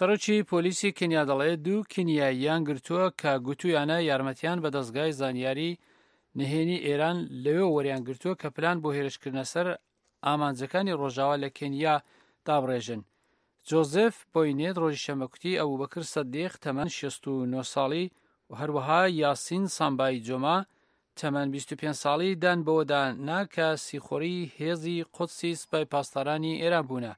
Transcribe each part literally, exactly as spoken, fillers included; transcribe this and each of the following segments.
سەرۆکی پۆلیسی کنیا دەڵێت دوو کنیاییان گرتووە کە گوتویانە یارمەتیان بە دەستگای زانیاری نهێنی ئێران لەوێ وەریان گرتووە کە پلان بۆ هێرشکردنە سەر ئامانجەکانی ڕۆژاوا لە کێنیا دابڕێژن. جۆزف بۆینێت ڕۆژی شەمەکوتی ئەبوبەکر سەدیق تەمەن شەست و نۆ ساڵی و هەروەها یاسین سامبای جۆما تەمەن بیست و پێنج ساڵی دان بەوەدانا کە سیخۆری هێزی قودسی سوپای پاسدارانی ئێران بوونە.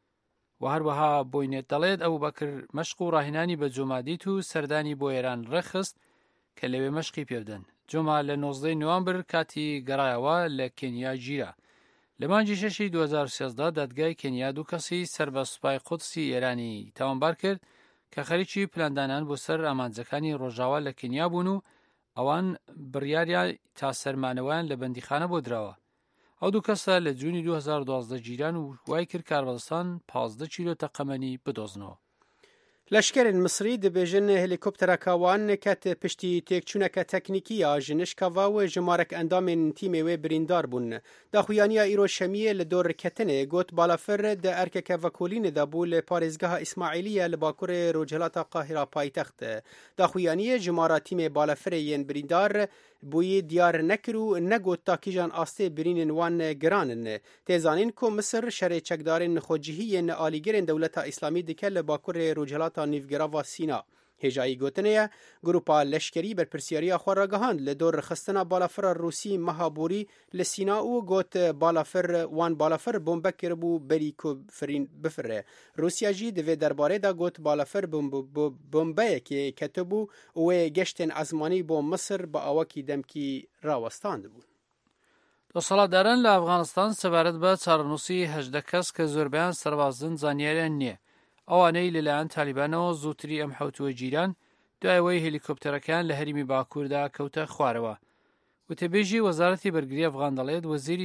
و هەروەها بۆینێت دەڵێت ئەبوبەکر مەشق و ڕاهێنانی بە جۆما دیت و سەردانی بۆ ئێران ڕێخست کە لەوێ مەشقی پێبدەن. جۆما لە نۆزدەی نوامبر کاتی گەڕایەوە لە کێنیا گیرە. لە مانگی شەشی دوو هەزار و سێزدە دادگای کێنیا دوو کەسی سەر بە سوپای قودسی ئێرانی تاوانبار کرد کە خەریکی پلاندانان بۆ سەر ئامانجەکانی ڕۆژاوا لە کێنیا بوون و ئەوان بڕیاریا تا سەرمانەوەیان لە بەندیخانە بۆ درراوە. ئەو دوو کەسە لە جوونی دوو هەزار و دوازدە گیران و وای کرد کاربەدەستان پانزدە کیلۆ تەقەمەنی بدۆزنەوە. لەشکرên Misrî dibêjin helîkoptereka wan ket piştî têkçûneka teknîkî ya ji nişkava û ji marek endamên tîmê wê birîndar bûn. Daxuyaniya îro şemiyê li dor ketinê got balafir di erkeke vekolînê de bû li parêzgeha İsmaîliyê li bakurê Rojhilata Qahîra paytext. Daxuyaniyê ji mara tîmê balafirê yên birîndar bûyî diyar nekir û negot ta kîjan astê birînên wan giran in. Têzanîn ku Misir şerê çekdarên nixwecihiyên alîgerên Dewleta İslamî dike li bakurê Rojhilata Nîvgirava Sîna. Hêjayî gotinê ye grupa leşkerî berpirsiyariya xwe ragihand li dor xistina balafira Rûsî meha borî li Sîna û got balafir wan balafir bombek kiribû berî ku bifire. Rûsya jî di vê derbarê de got balafir bombeyekê ketibû û wê geştên ezmanî bo Misir bi awakî demkî rawestandibûn. دەسەڵاتداران لە ئەفغانستان سەبارەت بە چارەنووسی هەژدە کەس کە زۆربیان سەربازن زانیاریان نییە. ئەوانەی لەلایەن تالیبانەوە زووتری ئەم حوتووە گیران دوایەوەی هێلیکۆپتەرەکان لە هەرمی باکووردا کەوتە خوارەوە. وتەبێژی وەزارەتی بەرگری ئەفغان دەڵێت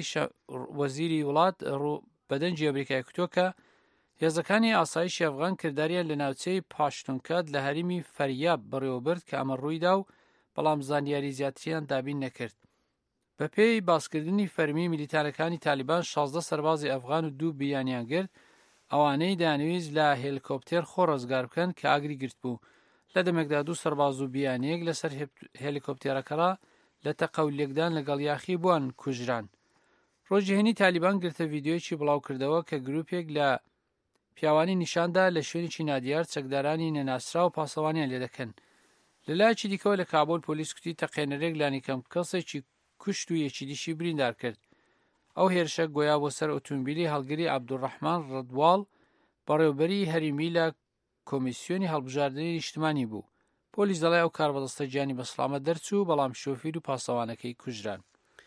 وەزیری وڵات بەدەنجی ئەمریکای کوتۆ کە هێزەکانی ئاسایشی ئەفغان کرداریان لە ناوچەی پاشتونکات لە هەرمی فەریاب بەڕێوەبرد کە ئەمە ڕوویدا و بەڵام زانیاری زیاتریان دابین نەکرد. بە پێی باسکردنی فەرمی میلیتارەکانی تالیبان شازدە سەربازی ئەفغان و دوو بیانیان کرد ئەوانەی دانویست لە هێلیکۆپتەر خۆ ڕزگار بکەن کە ئاگری گرت بوو. لە دەمێکدا دوو سەرباز و بیانیەک لەسەر هێلیکۆپتەرەکەڕا لە تەقەولێکدان لەگەڵ یاخی بووان کوژران. ڕۆژی هێنی تالیبان گرتە ڤیدیۆیەکی بڵاو کردەوە کە گروپێک لە پیاوانی نیشاندا لە شوێنێکی نادیار چەکدارانی نەناسرا و پاسەوانیان لێ دەکەن. لەلایەکی دیکەوە لە کابۆل پۆلیس کوتی تەقێنەرێک لانیکەم کەسێکی کوشت و یەکی دیشی بریندار کرد. ئەو هێرشە گویا بۆ سەر ئۆتۆمبیلی هەڵگری عەبدوڕەحمان ڕەدواڵ بەڕێوەبەری هەریمی لە کۆمیسیۆنی هەڵبژاردننی نیشتمانی بوو. پۆلیس دەڵێ ئەو کاربەدەستە گیانی بە سڵامەت دەرچوو بەڵام شۆفیر و پاسەوانەکەی کوژران.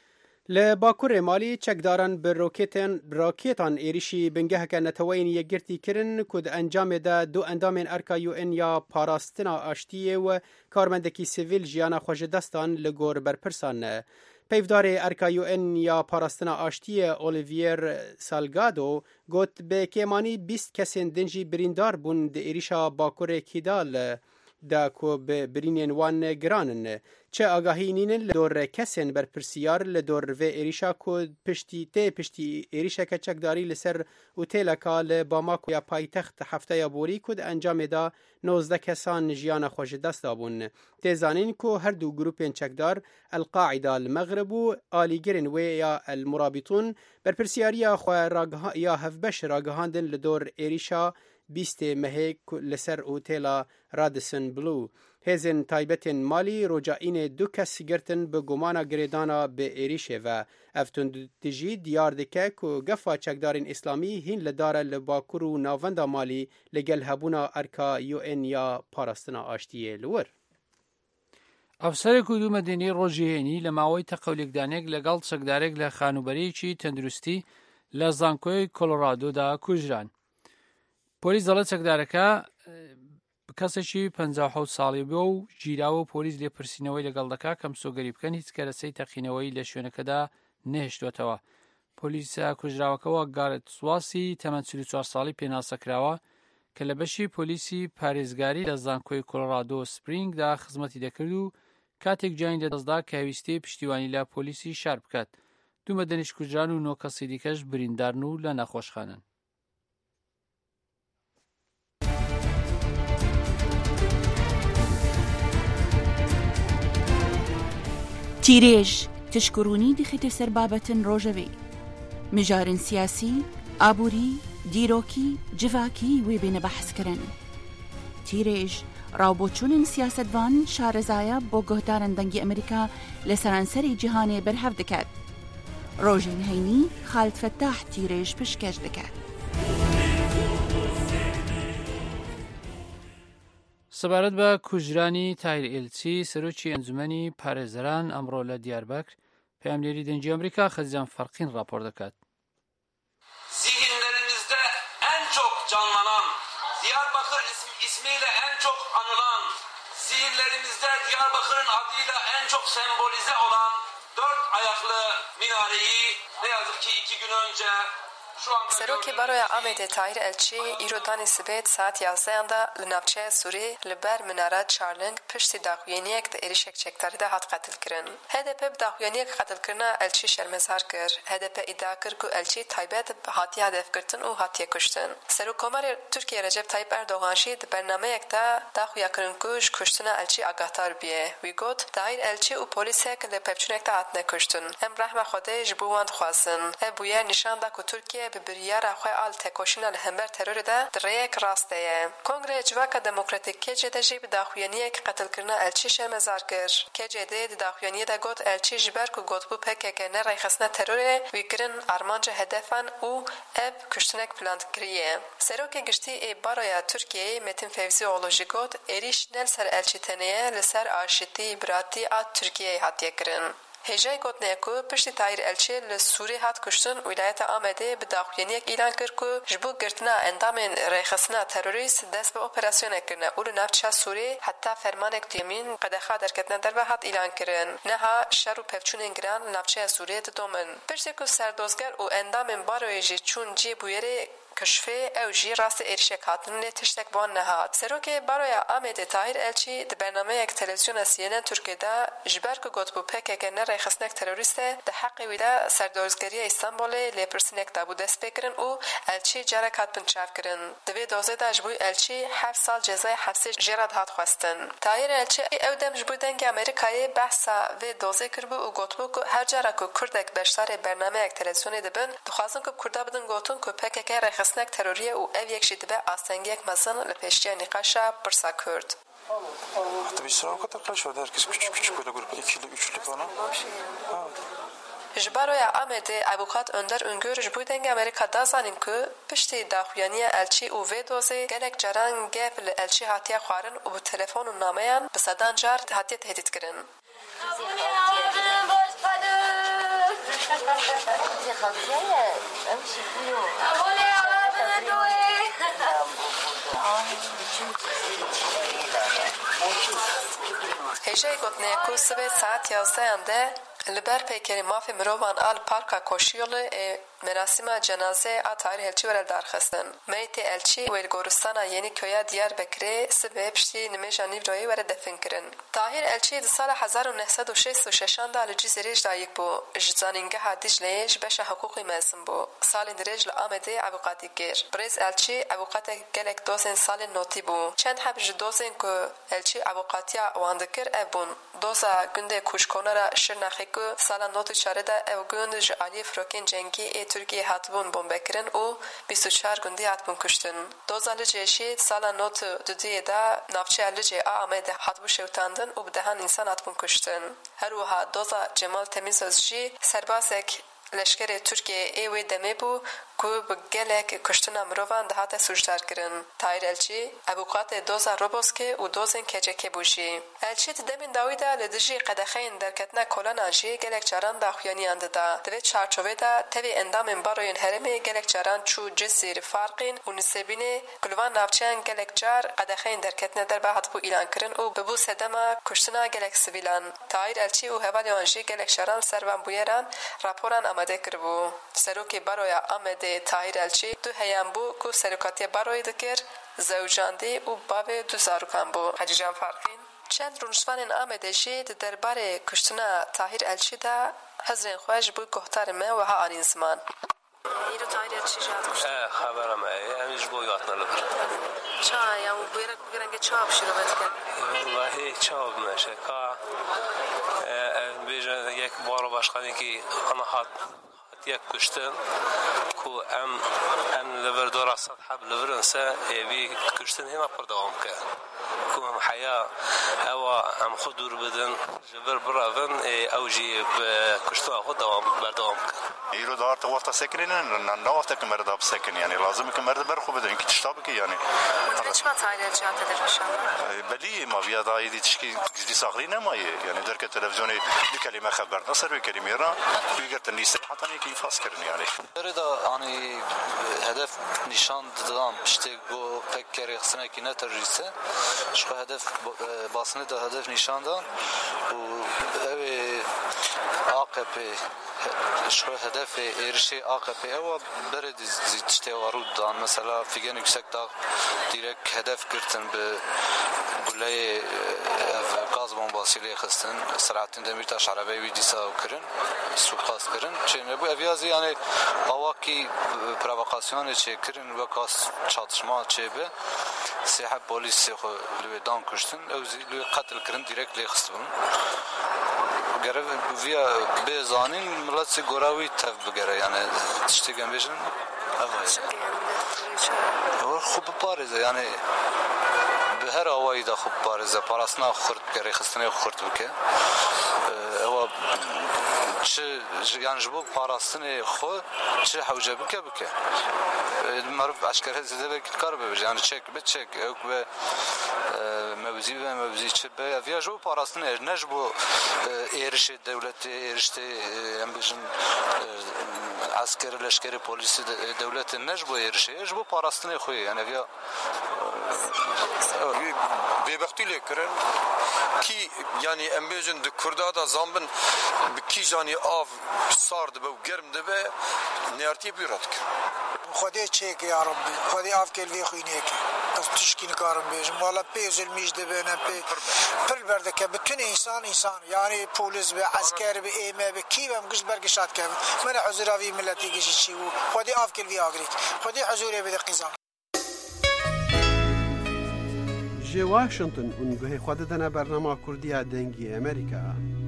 لە باکوورê Malî çekdaran bi rokêtên rakêtan êrişî bingeheke neteweyên yekgirtî kirin ku di encamê de du endamên erka U N ya parastina aştiyê û karmendekî sivîl jiyana xwe ji destan li gor berpirsan ne. Peyvdarê erka U N ya parastina aştiyê Olivier Salgado got bi kêmanî bîst kesên din jî birîndar bûn di êrişa bakurê Kidal da ku bi birînên wan giran in. Çi agahî nînin li dor kesên berpirsiyar li dor vê êrişa ku piştî tê piştî êrişeke çekdarî li ser otêleka li Bamako ya paytext hefteya borî ku di encamê da nozde kesan jiyana xwe ji dest dabûn. Têzanîn ku her du grupên çekdar El-Qaîda li Megrib û alîgerên wê ya El-Murabitûn berpirsiyariya xwe ya hevbeş ragihandin li dor êrişa bîstê mehê li ser otêla Radisson Blu. Hêzên taybetên Malî rojayînê du kes girtin bi gumana girêdana bi êrişê ve. Ev tundî jî diyar dike ku gefa çekdarên İslamî hîn li dare li bakur û navenda Malî li gel hebûna erka U N ya parastina aştiyê li wir. ئەفسەرێک و دوو مەدەنیی ڕۆژی هێنی لە ماوەی تەقەولێکدانێک لەگەڵ چەکدارێک لە خانوبەرەیەکی تەندروستی لە زانکۆی کۆلۆرادۆدا کوژران. پۆلیس دەڵێت چەکدارەکە کەسێکی پەنجا و حەوت ساڵی بووە و گیراوە و پۆلیس لێپرسینەوەی لەگەڵ دەکا کەم سۆگەری بکەن هیچ کەرەسەی تەقینەوەی لە شوێنەکەدا نەهێشتوێتەوە. پۆلیسە کوژراوەکەەوە گارێت سواسی تەمەن چل و چوار ساڵی پێناسەکراوە کە لە بەشی پۆلیسی پارێزگاری لە زانکۆی کۆلۆرادۆ سپرینگدا خزمەتی دەکرد و کاتێک جانی لەدەستدا کە هەویستی پشتیوانی لە پۆلیسی شار بکات. دوو مەدەنیش کوژران و نۆ کەسی دیکەش بریندارن و لە نەخۆشخانەن. تیریج تشکرونی دخیت سر بابتن روژوی مجارن سیاسی آبوری دیروکی جواکی وی بین بحث کرن تیریج رابطون سیاستوان شارزایا با گهدارن دنگی امریکا لسرانسری جهانی برهف دکد روژین هینی خالد فتاح تیریج پشکش دکد سەبارەت بە کوژرانی تایر ئێلچی سەرۆکی ئەنجومەنی پارێزەران ئەمڕۆ لە دیاربەکر پەیامنێری دەنگی ئەمریکا خەزیان فەرقین راپۆر دەکات. Zihinlerimizde en çok canlanan, Diyarbakır ismi, ismiyle en çok anılan, zihinlerimizde Diyarbakır'ın adıyla en çok sembolize olan dört ayaklı minareyi ne yazık ki iki gün önce سروکی برای آمده تایر الچی ایرودانی سبت ساعت یازده دا لنابچه سوری لبر مناره چارلنگ پشتی داخوینیک دا ایریشک چکتاری دا هات قتل کرن. هدف داخوینیک قتل کرنا الچی شرمزار کر. هدف ادعا کر که الچی تایبت هاتی هدف کردن و هاتی کشتن. سروکمار ترکیه رجب طیب اردوغانشی دا برنامه یک دا داخویا کرن کش کشتن الچی آگاهتر بیه. وی گفت تایر الچی و پلیسک لپپچونک دا هات نکشتن. هم رحم خوده جبواند خوازن. ابویر نشان دا که ترکیه به بریار خواه آل تکوشینا لهمبر ترور ده دریک راسته یه. کنگره جواکا دموکراتیک که جده جیب داخویانیه که قتل کرنا الچی شرمزار کر. که جده داخویانیه ده گوت الچی جبر که گوت بو پکه که نه ریخسنه تروره ویکرن آرمانج هدفن او اب کشتنک پلاند کریه. سروک گشتی ای بارایا ترکیه متن فیوزی اولوژی گوت ایریش نل سر الچی تنیه لسر آشتی براتی آت ترکیه هاتیه کرن. هجای گوت نیکو پشتی تایر الچی لسوری هات کشتن ولایت آمده به داخویانیک اعلان کرد که جبو گرتنا اندامن ریخسنا تروریست دست به اپراسیون کرنه اول نافچه سوری حتی فرمانک دیمین قدخا درکتنا در هات اعلان کردن نها شر و پفچون گران نافچه سوری دومن پشتی که سردوزگر و اندامن باروی جی چون جی بویری کشفه او جی راست ایرشک هاتن تشتک بان نهاد. سروکه برای آمده تایر الچی د برنامه یک تلویزیون سینن ترکیه دا جبر که گوت بو پک که نه ریخسنک تروریسته ده حقی ویدا سردوزگری استانبول لیپرسنک دا بود دست بکرن او الچی جرک هات پنچاف کرن. دوی دوزه دا جبوی الچی هفت سال جزای حبسی جرد هات خواستن. تایر الچی او دم جبوی دنگ امریکایی بحثا و دوزه کربو او گوت بو که هر جرا که کردک بشتر برنامه یک تلویزیونی دبن دخواستن که کردا بدن گوتون که پک که ریخسنک تروریه او او یک جدی به آسنگی یک مزن لپشتی نقاشا پرسا کرد. حتی بیشتر هم کتر شده هرکس küçük küçük böyle grup ikili üçlü falan. جبروی آمده ابوقات اندر انگور جبوی دنگ امریکا دازانیم که پشتی داخویانی الچی او وی دوزه گلک جران گفل الچی هاتیه خوارن و به تلفن و نامهان به صدان جار هاتیه تهدید کرن. هجای گوتنه که سبه ساعت یازده انده لبر پیکری مافی مروان آل پارکا کوشیول مراسم جنازه آتاری هلچی ورل درخستن. میت الچی ویل گورستانا یعنی کویا دیار بکری سبه پشتی نمیجا نیوروی ور دفن کرن. طاهر الچی در سال هزار و نهصد و شصت و شش دا لجزیریج دایک بو. جزانینگه هادیج لیج بشه حقوقی مزن بو. سال درج لآمده ابوقاتی گیر. بریز الچی ابوقات گلک دوزن سال نوتی بو. چند حبج دوزن که الچی ابوقاتیا واندکر ابون. دوزا گنده کوشکونرا شرنخی که سال نوتی چاره دا او گند جعالی فروکین جنگی ای ترکیه هاتبون بمبکرن و بیست و چهار گندی هاتبون کشتن. دوزا لجهشی سال نوت دودی دا نافچه لجه آمده هاتبو شوتاندن و بدهان انسان هاتبون کشتن. هر وها دوزا جمال تمیزوزجی سربازک لشکر ترکیه ایوی دمه بو که بگلک کشتن مروان دهات سوشدار کرن. تایر الچی ابوقات دوزا روبوسکه و دوزن کجکه بوشی. الچی دمین داویدا لدجی قدخین درکتنا کلان آنجی گلک جاران داخویانی آنده دا. دوی چارچوه دا تاوی اندام باروین هرمی گلک جاران چو جزیر فارقین و نسبینه گلوان نافچان گلک جار قدخین درکتنا در باحت بو ایلان کرن و ببو سدما کشتنا گلک سویلان. تایر الچی و هوالی آنجی گلک جاران سروان بویران راپوران آماده کربو. سروکی باروی آمده تاهیر الچی دو هیام بو که سرکاتی باروی دکر زوجانده و باب دو زاروکان بو. حجیجان فارقین چند رونشوان آمده جید درباره کشتنا تاهیر الچی دا حضرین خواهش بو گهتار من و ها آنین زمان. ایرو تاهیر الچی جاد کشتن؟ خبرم ای امیش بو یاتنا لبر. چا یا بیرک بیرنگ چاب شروع بد کرد؟ والله چاب نشه که بیجن یک بار باشقانی که آن هات یک کشتن کو ام ام لور دور صد حب لورن سا بی کشتن هنا پر دوام که کو هم حیا او ام خودور بدن جبر برافن او جی کشتن خود دوام بر دوام که ایرو دارت وقت سکنین نه نه وقت که مرد اب سکن یعنی لازم که مرد بر خوب بدن که تشتاب کی یعنی چه وقت عادت جات در نشان بلی ما بیا دایی دیشکی دی ساخری نمایه یعنی در که تلویزیونی دو کلمه خبر نصر و کلمه را بیگرتن لیست حتی نیکی فاس کردن یعنی دردا آنی هدف نشان دادم پشت گو فکر خسنه کی نترجیسه شو هدف باسنه دا هدف نشان داد و اوی عاقب شو هدف ارشی عاقب او برد زیتشته وارود دان مثلا فیگن yüksek dağ direkt hedef girtin به گله gaz bombasıyla xistin Selahattin Demirtaş arabayı disa kirin suikast kirin çene bu eviyazi yani avaki provokasyonu çekirin ve kas çatışma çebe siyah polis xo lüdan kuştin evzi lü qatl kirin direkt lexstin görev via bezanin millet goravi tav bigere yani tiştegen bejin evet o خوب پارزه yani به هر آوایی دا خوب پارزه پاراسنا خورد گره خستنه خورد بکه او چه yani جبو پاراستنه خو چه حوجه بکه بکه معروف اشکره زده بکت کار ببیج yani çek به çek ok ve mevzi ve mevzi çe be ya جبو پاراستنه ne جبو erişe devleti erişte ambijin askeri leşkeri polisi devletin ne جبو erişe جبو پاراستنه خو yani ya bebektiyle kirin ki yani embejin de Kurda da zambın ki jani av sardı be germdi be nerti birat ki خودی چیک یا ربی خودی آف کل وی خوینه کی از تشکین کارم بیشم والا پیزل میجده بینه پی پل برده که بتون انسان انسان یعنی پولیس به عسکر به ایمه به کی بهم گش برگشات که من حضوراوی ملتی گشی چی و خودی آف کل وی آگریت خودی حضوری بده قیزان جه واشنطن اونگوه خود دنه برنامه کردی دنگی امریکا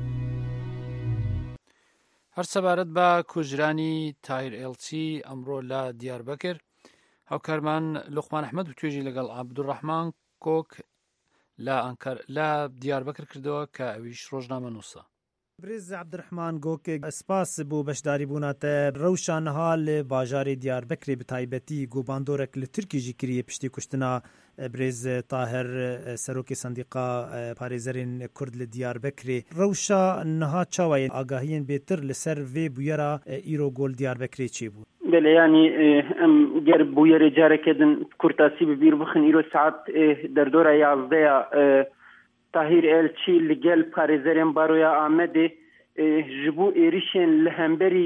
هەر سەبارەت بە کوژرانی تایر ئێڵچی ئەمڕۆ لە دیاربەکر هاوکارمان لوقمان ئەحمەد و توێژی لەگەڵ عەبدوڕەحمان کۆک لە ئەنکەر لە دیاربەکر کردەوە کە ئەویش ڕۆژنامە نووسە. برێز عەبدوڕەحمان گۆکێک سپاس بۆ بەشداریبووناتە ڕەوشانەها لە باژارێ دیاربەکرێ بە تایبەتی گۆباندۆرێک لە تورکیژی کریە پشتی کوشتنا برێز تاهر سەرۆکی سندیقا پارێزەرên کورد لە دیاربەکرێ ڕەوشا نەها چاوایە ئاگاهیên بێتر لەسەر vê bûyera îro gol دیاربەکرێ چێ بوو بله yani em ger bûyerê carekedin kurtasî bi bîr bixin îro saet derdora yazdeya Tahir Elçi li gel parêzerên Baroya Amedê ji bo êrişên li hemberî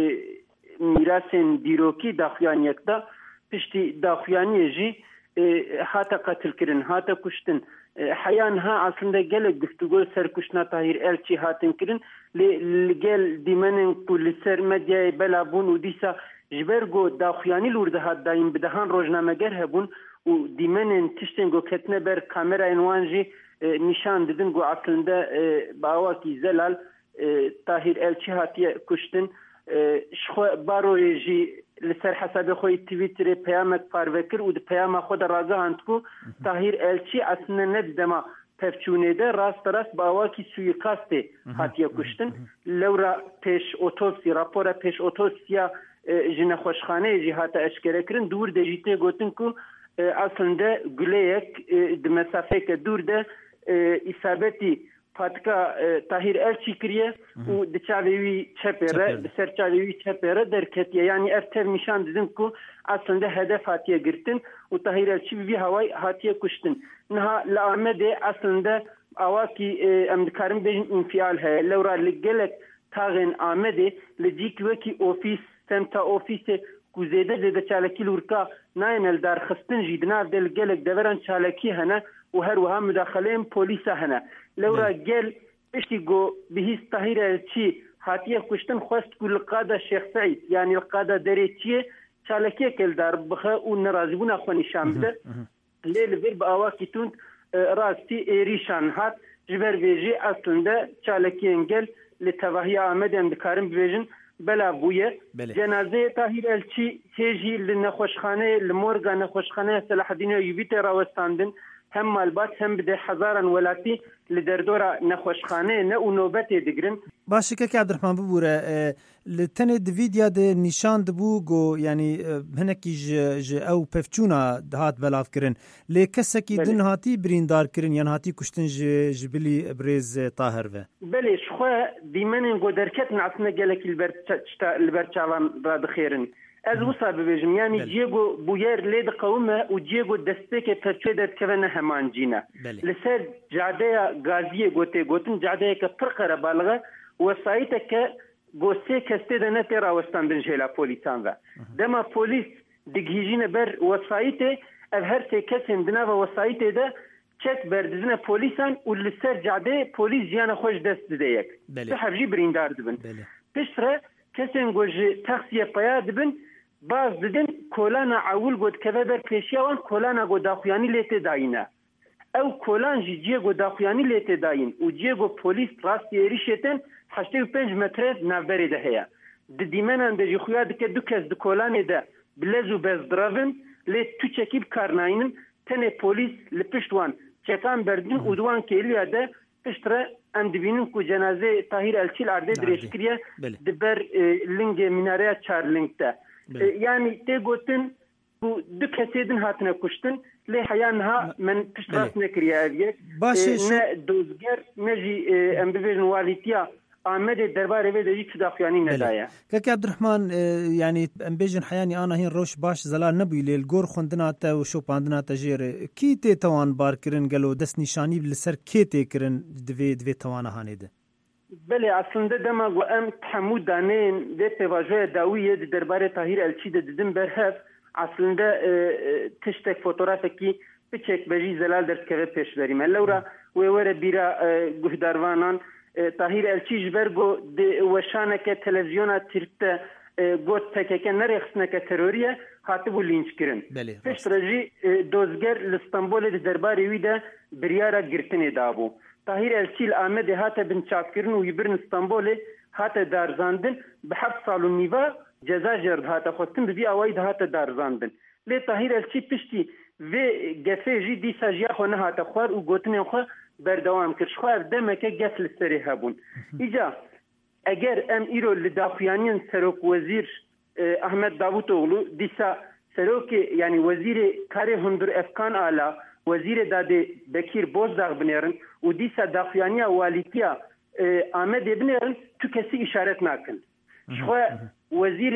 mîrasên dîrokî daxuyaniyek da piştî daxuyaniyê jî hata qatilkirin hata kuştin heyan ha aslında gelek guftugû serkuşna Tahir Elçi hatin kirin li gel dîmenên ku li ser medyayê bela bûn û dîsa ji ber got daxuyanî lûr dihat dayîn bi dehan rojnameger hebûn û dîmenên tiştên got ketine ber kamerayên wan jî nişan didin got aslında bawakî zelal Tahir Elçi hatiye kuştin şixwe baroyê jî li ser hesabê xwe Twitterê peyamek parvekir û di peyama xwe de ragihand ku Tahir Elçi aslında ne dema pevçûnê de rast rast bawakî suîkastê hatiye kuştin lewra pêş otopsî rapora pêş otopsiya ji nexweşxaneyê jî hata eşkere kirin dûr de jî tê gotin ku aslında guleyek di mesafeke dûr de îsabetî patika Tahir Elçi kiriye û di çavê wî çepêre di ser çavê wî çepêre derketiye yani ev tev nîşan didin ku aslında hedef hatiye girtin û Tahir Elçi bi vî hawayê hatiye kuştin niha li Amedê aslında awakî em dikarin bêjin înfial heye lewra li gelek taxên Amedê li cîk wekî ofîs semta ofîsê ku zêde zêde çalekî lûrka nayên eldarxistin jî di nav de li gelek deveran çalekî hene û her wiha müdaxeleyên polîsa hene lewra gel piştî got bihîst Tahir Elçi hatiye kuştin xwest ku li qada Şex Seîd yani li qada derêçiyê çalekiyek eldar bixe û nerazîbûna xwe nîşan bide lê li vir bi awakî tund rastî êrîşan hat ji ber vê jî aslında çalekiyên gel لتواهی آمدن دکارم ببیجن بلا بویه جنازه طاهر الچی هیجی لنخوشخانه لمورگا نخوشخانه صلاح الدین ایوبی راوستاندن هم مالبات هم بده هزاران ولاتی لدردورا نخوشخانه نه و نوبت دگرن. باشه که عبدالرحمن ببوره لتنه دویدیا ده نشان دبو گو یعنی هنکی ج ج او پفچونا هات بلاف کرن لی کسکی دن هاتی بریندار کرن یعنی هاتی کشتن ج جبلی برز طاهر و بله شخوا دیمن گو درکت نعسنا گلکی البرچاوان را دخیرن از وصا ببیجم یعنی جیگو بویر لید قومه و جیگو دسته که پرچوی داد که نه همان جینا لسر جعده گازیه گوته گوتن جعده که پرقره بالغه وسایته که گوسته کسته ده نتی راوستاندن جهلا پولیسان و دما پولیس دگیجین بر وسایته او هر سی کسی اندنا و وسایته ده چک بردزن پولیسان و لسر جعده پولیس جیان خوش دست ده یک ده حفجی بریندار دبن پشتره کسی انگوش تخصیه پیا دبن باز ددن کولان عول گود که بر پیشیوان کولان گو داخویانی لیت داینه او کولان جی جی گو داخویانی لیت داین و جی گو پولیس راستی ایریشتن هشتاد و پنج متر نوبری ده هیا دیمنان ده جی خویا دکه دو کس دکولان ده بلزو بزدراون لیت تو چکیب کارناینن تنه پولیس لپشتوان چکان بردن و دوان که ایلیا ده پشتره ام دبینن کو جنازه طاهر الچیل عرده درشکریه دبر لنگ مناره چار لنگ ده yani te gotin bu du kesedin hatine kuştun le hayanha men pişras nekriye eviye ne dozger ne ji embevejin valitiya Ahmet derbar ve de hiç dafyani ne daya. Kaki Abdurrahman yani embevejin hayani ana hin roş baş zalal nebuy lel gor xundina ta u şopandina ta jere ki te tawan bar kirin gelo dest nişani bil ser ke te kirin dve dve tawana hanede. بله اصلا دما گو ام تحمود دانین ده تواجه داویه ده درباره طاهر الچی ده دیدم برهف اصلا ده تشتک فوتوغرافه کی بچک بجی زلال درس که پیش بریم لورا و وره بیرا گهداروانان طاهر الچی جبر گو ده وشانه که تلویزیونا ترکته گوت تکه نرخصنه که تروریه خاطبو لینچ کرن پیش رجی دوزگر لستانبول ده درباره وی ده بریارا گرتنی دابو طاهر الچیل آمده هاته بن چاکرن و یبرن استانبول هاته دارزاندن به هفت سال و نیوه جزا جرد هاته خودتن ببی آواید هاته دارزاندن لی طاهر الچی پشتی و گفه جی دیسا جیا خو نه هاته خوار و گوتن خو بردوام کرد خواه دمه که گف لسری هبون ایجا اگر ام ایرو لداخویانین سروک وزیر احمد داوود اوغلو دیسا سروک یعنی وزیر کار هندر افکان آلا وزیر داده بکیر بوزداغ بنیرن و دیسا داخویانی والیتیا آمده بنیرن تو کسی اشارت نکن شخوا وزیر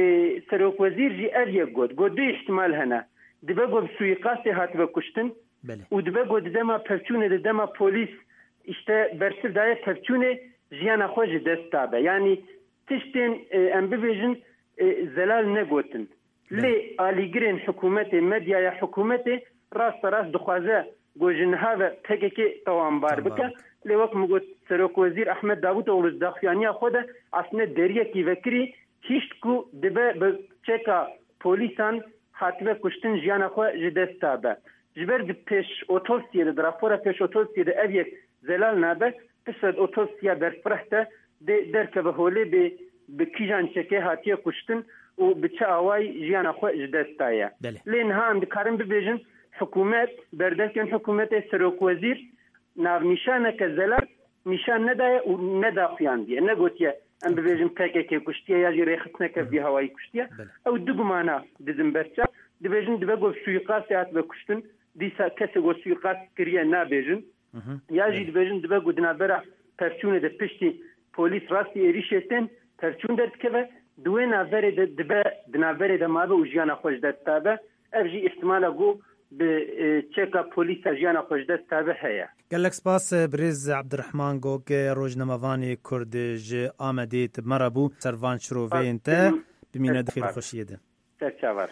سروک وزیر جی اویه گود گود دو احتمال هنه دبا گو بسویقاست هات بکشتن و دبا گو دما پرچونه دما پولیس اشته برسر دایه پرچونه جیانا خوش دست تابه یعنی تشتین ام ببیجن زلال نگوتن لی آلیگرین حکومت مدیا یا حکومت راست راست دخوازه گوجنها و تکه توانبار بکه لی وقت مگوت سروک وزیر احمد داوود اولوز داخویانی خود اصلا دریه کی وکری هیچ کو دبه بچکا پولیسان حتوه کشتن جیانا خو جدست تابه جبر دی پیش اوتوسیه دی رافورا پیش اوتوسیه دی اویک زلال نابه پسد اوتوسیه برفرحته دی درکه به هولی به کیجان چکه حتیه کشتن و بچه آوای جیانا خو جدست تایه لین ها هم دکارم ببیجن حکومت بردکن حکومت سروک وزیر ناو نشانه که زلال نشان ندایه و نداخیان دیه نگوتیه ام ببیجن پکه که کشتیه یا جی ریختنه که بی هوایی کشتیه او دو گمانه دیدم برچه دبیجن دبه گو سویقاست هات بکشتن دیسا کسی گو سویقاست کریه نبیجن یا جی دبیجن دبه گو دنابره پرچونه ده پشتی پولیس راستی ایریشتن پرچون درد که دوی نابره دبه دنابره دمابه و جیانا خوش دست تابه اف جی احتمالا گو به چکا پولیس جیانا خوش دست تابه هیا گلک سپاس برز عبدالرحمن گوگ روزنامه‌وانی کرد ج آمدید مرابو سروان شروعین تا بمینه دخیل خوشیه ده تشاور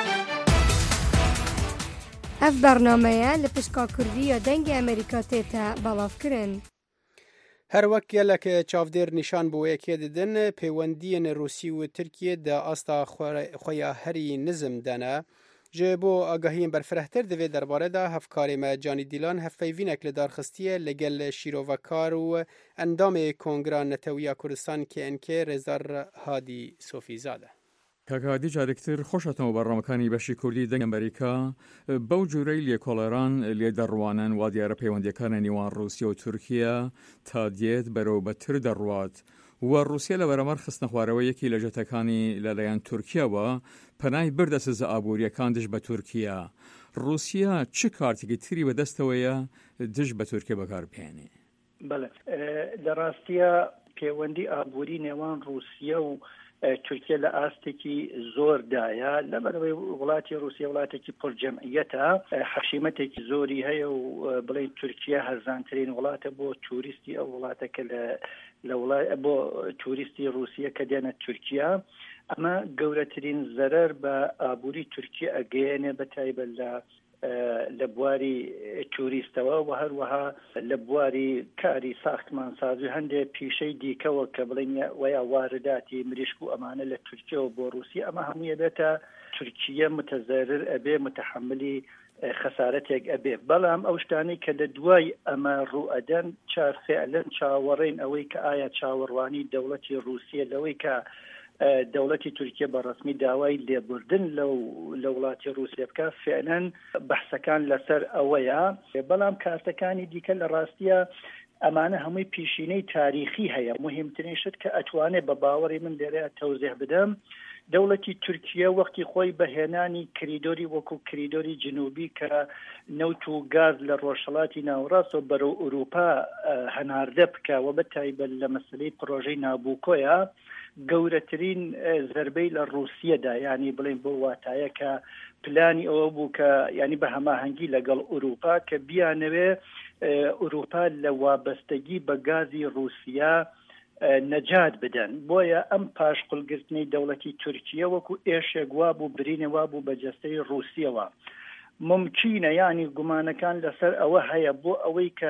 اف برنامه لپشکا کردی یا دنگ امریکا تیتا بلاف کرن هر وەک gelek çavdêr nîşan bû yekê didin pêwendiyên Rûsî û Tirkiye di asta xweya herî nizm de ne جبو آگاهی برفرهتر دوی درباره دا هفکاری مجانی دیلان هفیوینک لدار خستیه لگل شیروکار و اندام کنگران نتویا کردستان که انکه رزار هادی صوفی زاده. کاکادی جارێکتر خۆشەتەوە بەڕامەکانی بەشی کوردی دەنگ ئەمریکا بەو جوورەی لێکۆڵەران لێ دەڕوانن وا دیارە پەیوەندیەکانە نێوان رووسیا و تورکیا تا دێت بەرەو بەتر دەڕوات و رووسیا لە بەرەمەر خستنە خوارەوەیەکی لە جەتەکانی لەلایەن تورکیاوە پەنای بردە سزە ئابوووریەکان دژ بە تورکیا. رووسیا چ کارتێکی تری بەدەستەوەیە دژ بە تورکیا بەکاربهێنێ؟ بەڵێ لە ڕاستیە پەیوەندی ئابووری نێوان رووسیا و تورکیا لە ئاستێکی زۆردایە لەبەرەوەی وڵاتی رووسیا وڵاتێکی پڕجەمعیەتە حەشیمەتێکی زۆری هەیە و بڵێن تورکیا هەرزانترین وڵاتە بۆ توریستی ئەو وڵاتەکە لە بۆ توریستی رووسیا کە دێنە تورکیا. ئەمە گەورەترین زەرەر بە ئابووری تورکیا ئەگەیەنێ بەتایبەت لە لە بواری توریستەوە و هەروەها لە بواری کاری ساختمانسازی هەندێک پیشەی دیکەوە کە بڵێن ویا وارداتی مریشک و ئەمانە لە تورکیەوە بۆ رووسیا ئەمە هەموویە بێتە تورکیە متەزەرر ئەبێ متحملی خەسارەتێک ئەبێ. بەڵام ئەو شتانەی کە لە دوای ئەمە ڕوئەدەن چار فعلەن چاوەڕێن ئەوەی کە ئایا چاوەڕوانی دەوڵەتی رووسیا لەوەی کە دەوڵەتی تورکیا بەڕسمی داوای لێبوردن لەو لە وڵاتی رووسیا بکە فعلەن بەحسەکان لەسەر ئەوەیە. بەڵام کارتەکانی دیکە لە ڕاستیە ئەمانە هەمووی پیشینەی تاریخی هەیە. مهمترین شت کە ئەتوانێت بە باوەڕی من لێرە تەوزیح بدەم دەوڵەتی تورکیا وەختی خۆی بەهێنانی کریدۆری وەکو کریدۆری جنوبی کە نەوت و گاز لە ڕۆژهەڵاتی ناوەڕاست و بەرەو ئوروپا هەناردە بکە و بەتایبەت لە مەسلەی پرۆژەی نابووکۆیە گەورەترین زەربەی لە رووسیەدا یعنی بڵێن بۆ واتایە کە پلانی ئەوە بوو کە ینی بە هەماهەنگی لەگەڵ ئوروپا کە بیانەوێ ئوروپا لە وابەستگی بە گازی رووسیا نەجات بدەن. بۆیە ئەم پاشقولگرتنی دەوڵەتی تورکیا وەکو ئێشێک وا بوو برینە وا بوو بە جەستەی رووسیەوە. ممکنە ینی گومانەکان لەسەر ئەوە هەیە بۆ ئەوەی کە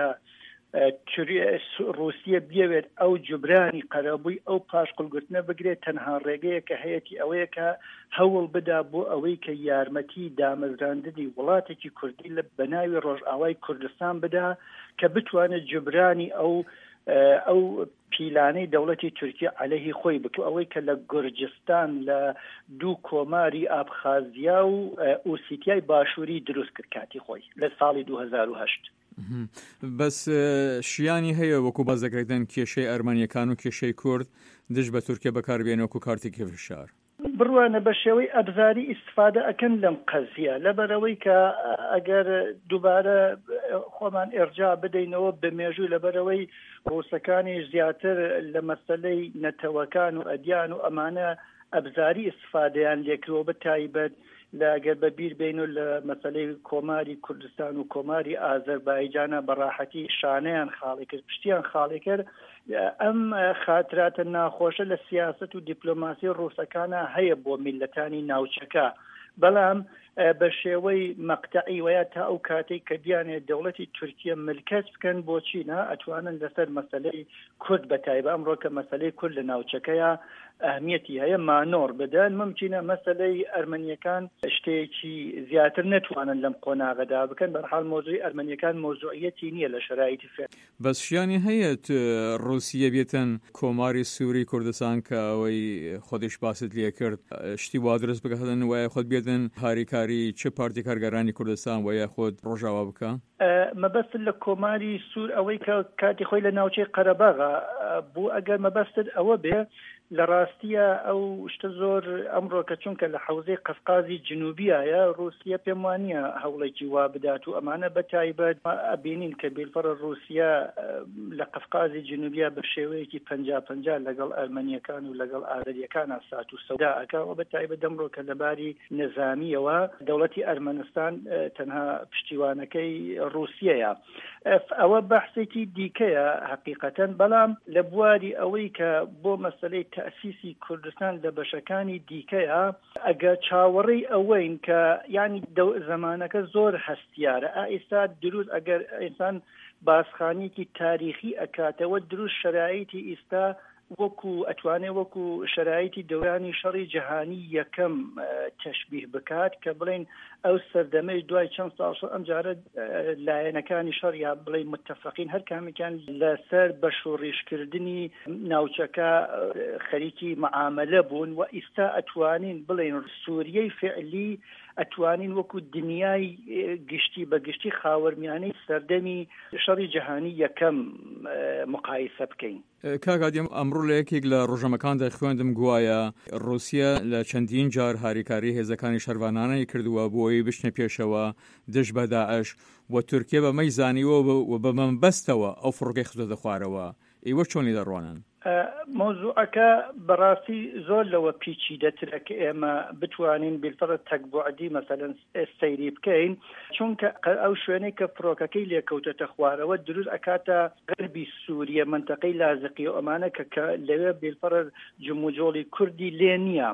رووسیا بیاوێت ئەو جبرانی قەرەبووی ئەو پاشقولگرتنە بگرێت تەنها ڕێگەیە کە هەیەی ئەوەیە کە هەوڵ بدا بۆ ئەوەی کە یارمەتی دامەزراندنی وڵاتێکی کوردی لە بەناوی ڕۆژئاوای کوردستان بدا کە بتوانێت جبرانی ئەو ئەو پیلانەی دەوڵەتی تورکیا عەلەیهی خۆی بکە ئەوەی کە لە گورجستان لە دوو کۆماری ئابخازیا و ئوسیتیای باشووری دروست کرد کاتی خۆی لە ساڵی دوو هەزار و هەشت. بەس شیانی هەیە وەکو بازەکردن کێشەی ئەرمەنیەکان و کێشەی کورد دژ بە تورکیا بەکاربێنەوەکو کارتێکی فشار بڕوانە بە شێوەی ئەبزاری ئیستفادە ئەکەن لەم قەزیە لەبەرەوەی کە ئەگەر دووبارە خۆمان ئێرجا بدەینەوە بمێژوو لەبەرەوەی ڕووسەکانی زیاتر لە مەسەلەی نەتەوەکان و ئەدیان و ئەمانە ئەبزاری ئیستفادەیان لێکرۆ بە تایبەت لەگەر بە بیر بین و لە مەسەلەی کۆماری کوردستان و کۆماری ئازەربایجانە بەڕاحەتی شانەیان خاڵی کرد پشتیان خاڵی کرد. ئەم خاتراتە ناخۆشە لە سیاست و دیپلۆماسی ڕووسەکانە هەیە بۆ میلەتانی ناوچەکە. بەڵام بە شێوەی مەقتەعی وەیە تا ئەو کاتێک کە دیانێت دەوڵەتی تورکیا ملکەت بکەن بۆ چینە ئەتوانن لەسەر مەسەلەی کورد بەتایبەت ئەمڕۆ کە مەسەلەی کورد لە ناوچەکەیە ئەهمیەتی هەیە مانۆر بدەن ممکنە مەسەلەی ئەرمەنیەکان شتێکی زیاتر نتوانن لەم قۆناغەدا بکەن بەرحاڵ مۆزوعی ئەرمەنیەکان مۆزوعیەتی نییە لە شرایطی فێر. بەس شیانی هەیە رووسیە بێتن کۆماری سووری کوردستان کە ئەوەی خۆدیش باست لێ کرد شتی وا دروست بکەن وایە خۆت بێتن هاریکاری چه پارتی کارگەرانی کوردستان وایە خۆت ڕۆژاوا بکە؟ مەبەست لە کۆماری سوور ئەوەی کە کاتی خۆی لە ناوچەی قەرەباغا بوو ئەگەر مەبەستت ئەوە بێ لە ڕاستیە ئەو شتە زۆر ئەمڕۆ کە چونکە لە حوزەی قەفقازی جنوبیایە رووسیا پێم وانە هەوڵێکی وا بدات و ئەمانە بەتایبەت ئەبینین کە بیلفەڕە رووسیا لە قەفقازی جنوبیا بە شێوەیەکی پەنجا پەنجا لەگەڵ ئەرمەنیەکان و لەگەڵ ئازەریەکانە سات و سەودا ئەکاوە بەتایبەت دەمڕۆ کە لەباری نظامیەوە دەوڵەتی ئەرمەنستان تەنها پشتیوانەکەی رووسیەیە. ئەوە بەحسێکی دیکەیە حقیقەتەن بەڵام لە بواری ئەوەی کە بۆ مەسەلەی تەسیسی کوردستان لە بەشەکانی دیکەیە ئەگە چاوەڕێی ئەوەین کە ینی زەمانەکە زۆر هەستیارە ئێستا دروست ئەگەر ئینسان باسخانێکی تاریخی ئەکاتەوە دروست شرایطی ئێستا وەکو ئەتوانێ وەکو شرایطی دەورانی شەڕی جەهانی یەکەم تەشبیه بکات کە بڵێن ئەو سەردەمەی دوای چەند ساڵ ئەم جارە لایەنەکانی شەڕ یا بڵێ متتەفەقین هەر کامێکیان لەسەر بەش و ڕیشکردنی ناوچەکە خەریکی معاملە بوون و ئیستا ئەتوانین بڵێن سووریەی فعلی ئەتوانین وەکو دنیای گشتی بە گشتی خاوەرمیانەی سەردەمی شەڕی جەهانی یەکەم مقایسە بکەین. کاکادیم ئەمڕۆ لە یەکێک لە ڕۆژەمەکاندا خوێندم گوایە رووسیا لە چەندین جار هاریکاری هێزەکانی شەروانانەی کردووە بۆی بشنە پێشەوە دژ بە داعش و تورکیە بە مەیزانیوە و بە مەبەستەوە ئەو فڕۆکەی خودە دەخوارەوە. ئێوە چۆنی دەڕوانن؟ مۆزوعەکە بەڕاستی زۆر لەوە پیچیدەترە کە ئێمە بتوانین بالفرە تەکبوعدی مەسەلەن سەیری بکەین، چونکە ئەو شوێنەی کە فڕۆکەکەی لێکەوتەتە خوارەوە دروست ئەکاتە غەربی سووریە منتەقەی لازقی و ئەمانە کە لەوێ بالفرە جموجۆڵی کوردی لێ نییە.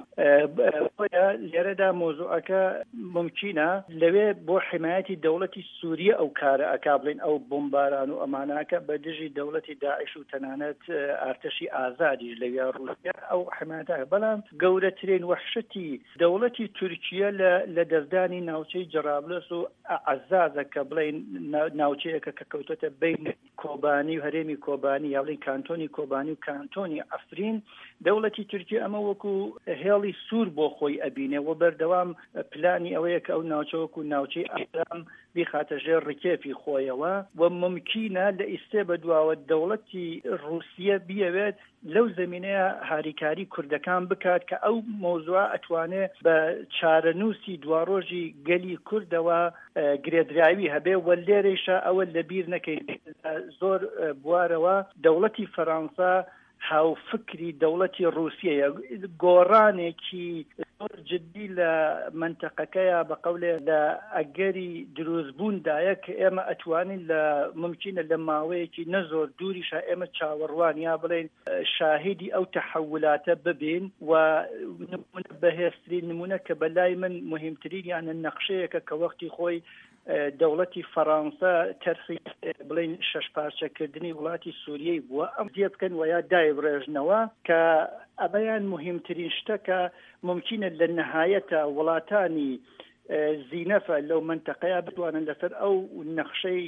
لێرەدا مۆزوعەکە ممکنە لەوێ بۆ حمایەتی دەوڵەتی سووریە ئەو کارە ئەکا بڵێن ئەو بۆمباران و ئەمانەکە بە دژی دەوڵەتی داعش و تەنانەت ئارتەشی ئازادیش لەوێ ڕوسیا ئەو حمایەتە، بەڵام گەورەترین وەحشەتی دەوڵەتی تورکیە لە دەستدانی ناوچەی جەرابلس و عەزازە کە بڵێن ناوچەیەکە کە کەوتۆتە بین کۆبانی و هەرێمی کۆبانی یا بڵێن کانتۆنی کۆبانی و کانتۆنی ئەفرین، دەوڵەتی تورکیە ئەمە وەکو هێڵی سوور بۆ خۆی ئەبینێ و بەردەوام پلانی ئەوەیە کە ئەو ناوچە وەکو ناوچەی ئەسلام بیخاتە ژێر ڕکێفی خۆیەوە و ممکنە لە ئیستێ بەدواوە دەوڵەتی رووسیا بیەوێت لەو زمینەیە هاریکاری کوردەکان بکات کە ئەو مۆزوع ئەتوانێت بە چارەنووسی دواڕۆژی گەلی کوردەوە گرێدراوی هەبێ و لێرەیشە ئەوە لەبیر نەکەین. زۆر بوارەوە دەوڵەتی فەرەنسا هاوفکری دەوڵەتی رووسیە گۆڕانێکی زۆر جدی لە منتەقەکەیە بە قەولێ لە ئەگەری دروستبووندایە کە ئێمە ئەتوانین لە ممکنە لە ماوەیەکی نەزۆر دووریشە ئێمە چاوەڕوان یا بڵێن شاهدی ئەو تەحولاتە ببین و نمونە بەهێزترین نمونە کە بەلای من مهمترین یانە نەخشەیەکە کە وەختی خۆی دەوڵەتی فەرەنسا تەرخی بڵێن شەش پارچەکردنی وڵاتی سووریەی بووە ئەم دێ بکەن و یا دایبڕێژنەوە کە ئەمەیان مهمترین شتەکە ممکنە لە نەهایەتە وڵاتانی زینەفە لەو منتەقەیە بتوانن لەسەر ئەو نەخشەی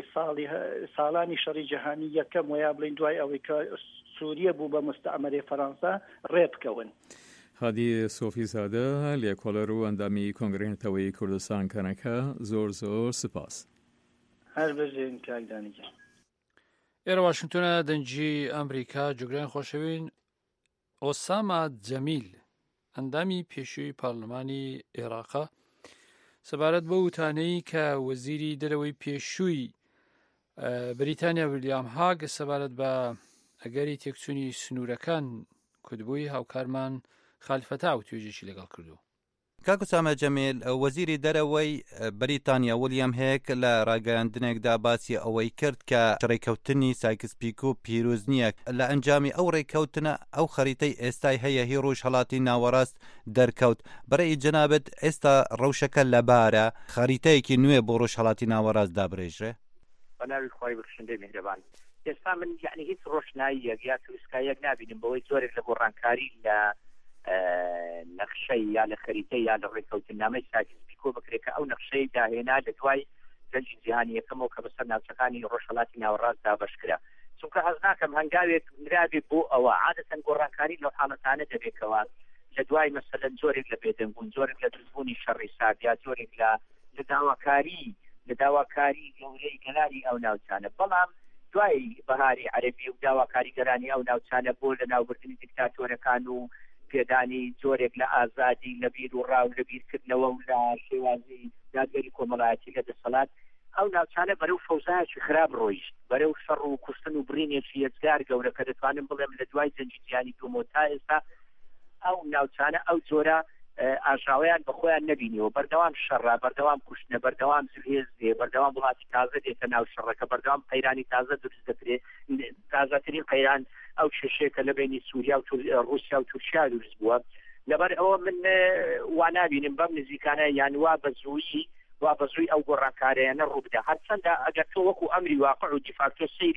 ساڵانی شەڕی جەهانی یەکەم و یا بڵێن دوای ئەوەی کە سووریە بوو بە مستەعمەرەی فەرەنسا ڕێبکەون. هادی سۆفی زادە لێکۆڵەر و ئەندامی کۆنگرێنەوەی کوردستان کەنەکە زۆر زۆر سپاس. هەر بەژێن کاکدانیجان. ئێرە واشنگتۆنە دەنجی ئەمریکا جوگران خۆشەوین ئۆسامە جەمیل ئەندامی پێشووی پارلەمانی عێراقا سەبارەت بە وتانەی کە وەزیری دەرەوەی پێشووی بریتانیا ویلیام هاگ سەبارەت بە ئەگەری تێکچوونی سنوورەکان کودبووی هاوکارمان خالیفەتا و توێژێکی لەگەڵ کردو. کاک ئوسامە جەمیل وەزیری دەرەوەی بریتانیا ویلیام هێگ لە ڕاگەیاندنێکدا باسی ئەوەی کرد کە ڕێکەوتنی سایکس پیکو پیرۆز نییە لە ئەنجامی ئەو ڕێکەوتنە ئەو خەریتەی ئێستای هەیە هی ڕۆژهەڵاتی ناوەڕاست دەرکەوت. بەڕێی جەنابەت ئێستا ڕەوشەکە لەبارە خەریتەیەکی نوێ بۆ ڕۆژهەڵاتی ناوەڕاست دابرێژرێ؟ بەناوی خۆی بەخشندەی میهرەبان. ئێستا من یعنی هیچ ڕۆشناییەک یا توسکایەک نبینم بەوەی زۆرێک لە گۆڕانکاری لە نەخشەی یا لە خەریتەی یا لە ڕێکەوتنامەی سایکس پیکۆ بکرێت کە ئەو نەخشەی داهێنا لە دوای جەنجی جیهانی یەکەمەوە کە بەسەر ناوچەکانی ڕۆژهەڵاتی ناوەڕاستدا بەشکرا. چونکە حەز ناکەم هەنگاوێک مرابێت بۆ ئەوە عادەتەن گۆڕانکاری لەو حاڵەتانە دەبێتەوە لە دوای مەسەلەن زۆرێک لە بێدەنگبوون، زۆرێک لە دروستبوونی شەڕی سارد یا زۆرێک لە لە داواکاری لە داواکاری گەورەی گەلانی ئەو ناوچانە. بەڵام دوای بەهاری عەرەبی و داواکاریگەرانی ئەو ناوچانە بۆ لە ناوبردنی دیکتاتۆرەکان و پێدانی زۆرێک لە ئازادی لە بیر و ڕاو لە بیرکردنەوە و لە شێوازی دادگەری کۆمەڵایەتی لە دەسەڵات ئەو ناوچانە بەرەو فەوزایەکی خراپ ڕۆیشت، بەرەو شەڕ و کوشتن و برینێکی یەکجار گەورە کە دەتوانم بڵێم لە دوای جەنجی جیهانی دووەمەوە تا ئێستا ئەو ناوچانە ئەو جۆرە ئاژاوەیان بە خۆیان نەبینیەوە. بەردەوام شەڕە، بەردەوام کوشتنە، بەردەوام زلهێز دێ، بەردەوام وڵاتی تازە دێتە ناو شەڕەکە، بەردەوام قەیرانی تازە دروست دەکرێت، تازەترین قەیران ئەو شێشەیەکە لە بینی سووریا و رووسیا و تورکیا دروست بووە. لەبەر ئەوە من وا نابینم بەم نزیکانە یان وا بە زوویی وا بە زووی ئەو گۆڕانکاریانە ڕوو بدە. هەرچەندە ئەگەر تۆ وەکو ئەمری واقع و دیفاکتۆ سەیری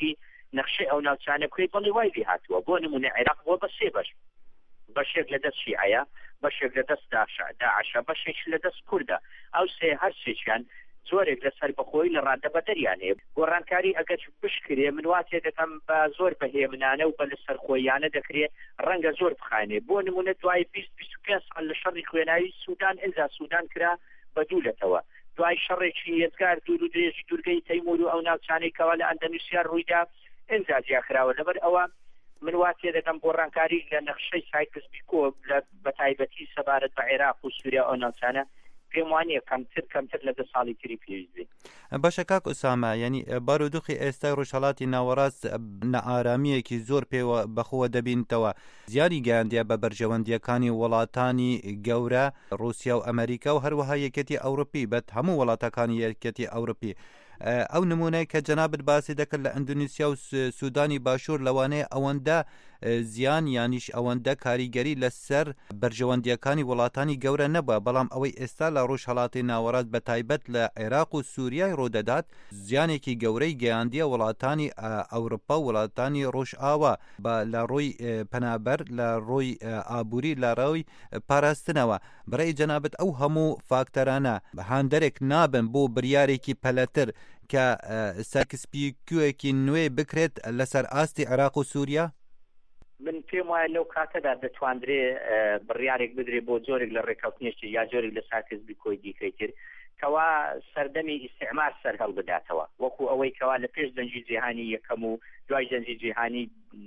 نەخشەی ئەو ناوچانە کوێ بەڵێ وای لێ هاتووە بۆ نمونە عێراق بۆ بە سێ بەش بەشێک لە دەست شیعەیە بەشێک لە دەست داعشە بەشێک لە دەست کوردە ئەو سێ هەر سێکیان زۆرێک لەسەر بەخۆی لە ڕادەبە دەریانەیە گۆڕانکاری ئەگەر بشکرێ من واتێ دەکەم بە زۆر بەهێمنانە و بە لەسەر خۆیانە دەکرێت ڕەنگە زۆر بخانێ بۆ نمونە دوای بیست بیست و پێنج ساڵ لە شەڕی خوێناوی سوودان ئێنجا سوودان کرا بە دوولەتەوە دوای شەڕێکی هێزگار دوور و درێژی دوورگەی تەیمور و ئەو ناوچانەی کەوا لە ئەندەنوسیا ڕوویدا ئێنجا جیاکراوە لەبەر ئەوە من واتێ دەکەم گۆڕانکاری لە نەخشەی سایکس-پیکۆ لە بەتایبەتی سەبارەت بە عێراق و سووریا ئەو ناوچانە پێم وانییە کەمتر کەمتر لە دە ساڵی تری پێویست باشە کاک ئوسامە ینی بارودۆخی ئێستای ڕۆژهەڵاتی ناوەڕاست نەئارامیەکی زۆر پێوە بەخۆوە دەبینتەوە زیانی گەیاندیە بە بەرژەوەندیەکانی وڵاتانی گەورە رووسیا و ئەمریکا و هەروەها یەکێتی ئەوروپی بەت هەموو وڵاتەکانی یەکێتی ئەوروپی ئەو نمونەی کە جەنابەت باسی دەکرد لە ئەندونیسیا و سوودانی باشوور لەوانەیە ئەوەندە زیان یانیش ئەوەندە کاریگەری لەسەر بەرژەوەندیەکانی وڵاتانی گەورە نەبووە بەڵام ئەوەی ئێستا لە ڕۆژهەڵاتی ناوەڕاست بە تایبەت لە عێراق و سووریای ڕوودەدات زیانێکی گەورەی گەیاندیە وڵاتانی ئەوروپا و وڵاتانی ڕۆژئاوا بە لە ڕۆی پەنابەر لە ڕۆی ئابووری لە ڕەوی پاراستنەوە بەڕێی جەنابەت ئەو هەموو فاکتەرانە هاندەرێک نابن بۆ بڕیارێکی پەلەتر کە سایکس-پیکۆیەکی نوێ بکرێت لەسەر ئاستی عێراق و سووریا من پێم وایە لەو کاتەدا دەتواندرێ بڕیارێک بدرێ بۆ جۆرێک لە ڕێکەوتنیشتی یا جۆرێک لە سایکس-پیکۆی دیکەیتر کەوا سەردەمی ئیستیعمار سەر هەڵبداتەوە وەکو ئەوەی کەوا لە پێش جەنگی جیهانی یەکەم و دوای جەنگی جیهانی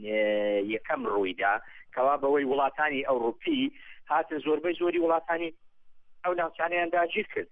یەکەم ڕوویدا کەوا بەوەی وڵاتانی ئەوروپی هاتن زۆربەی زۆری وڵاتانی ئەو ناوچانەیان داگیر کرد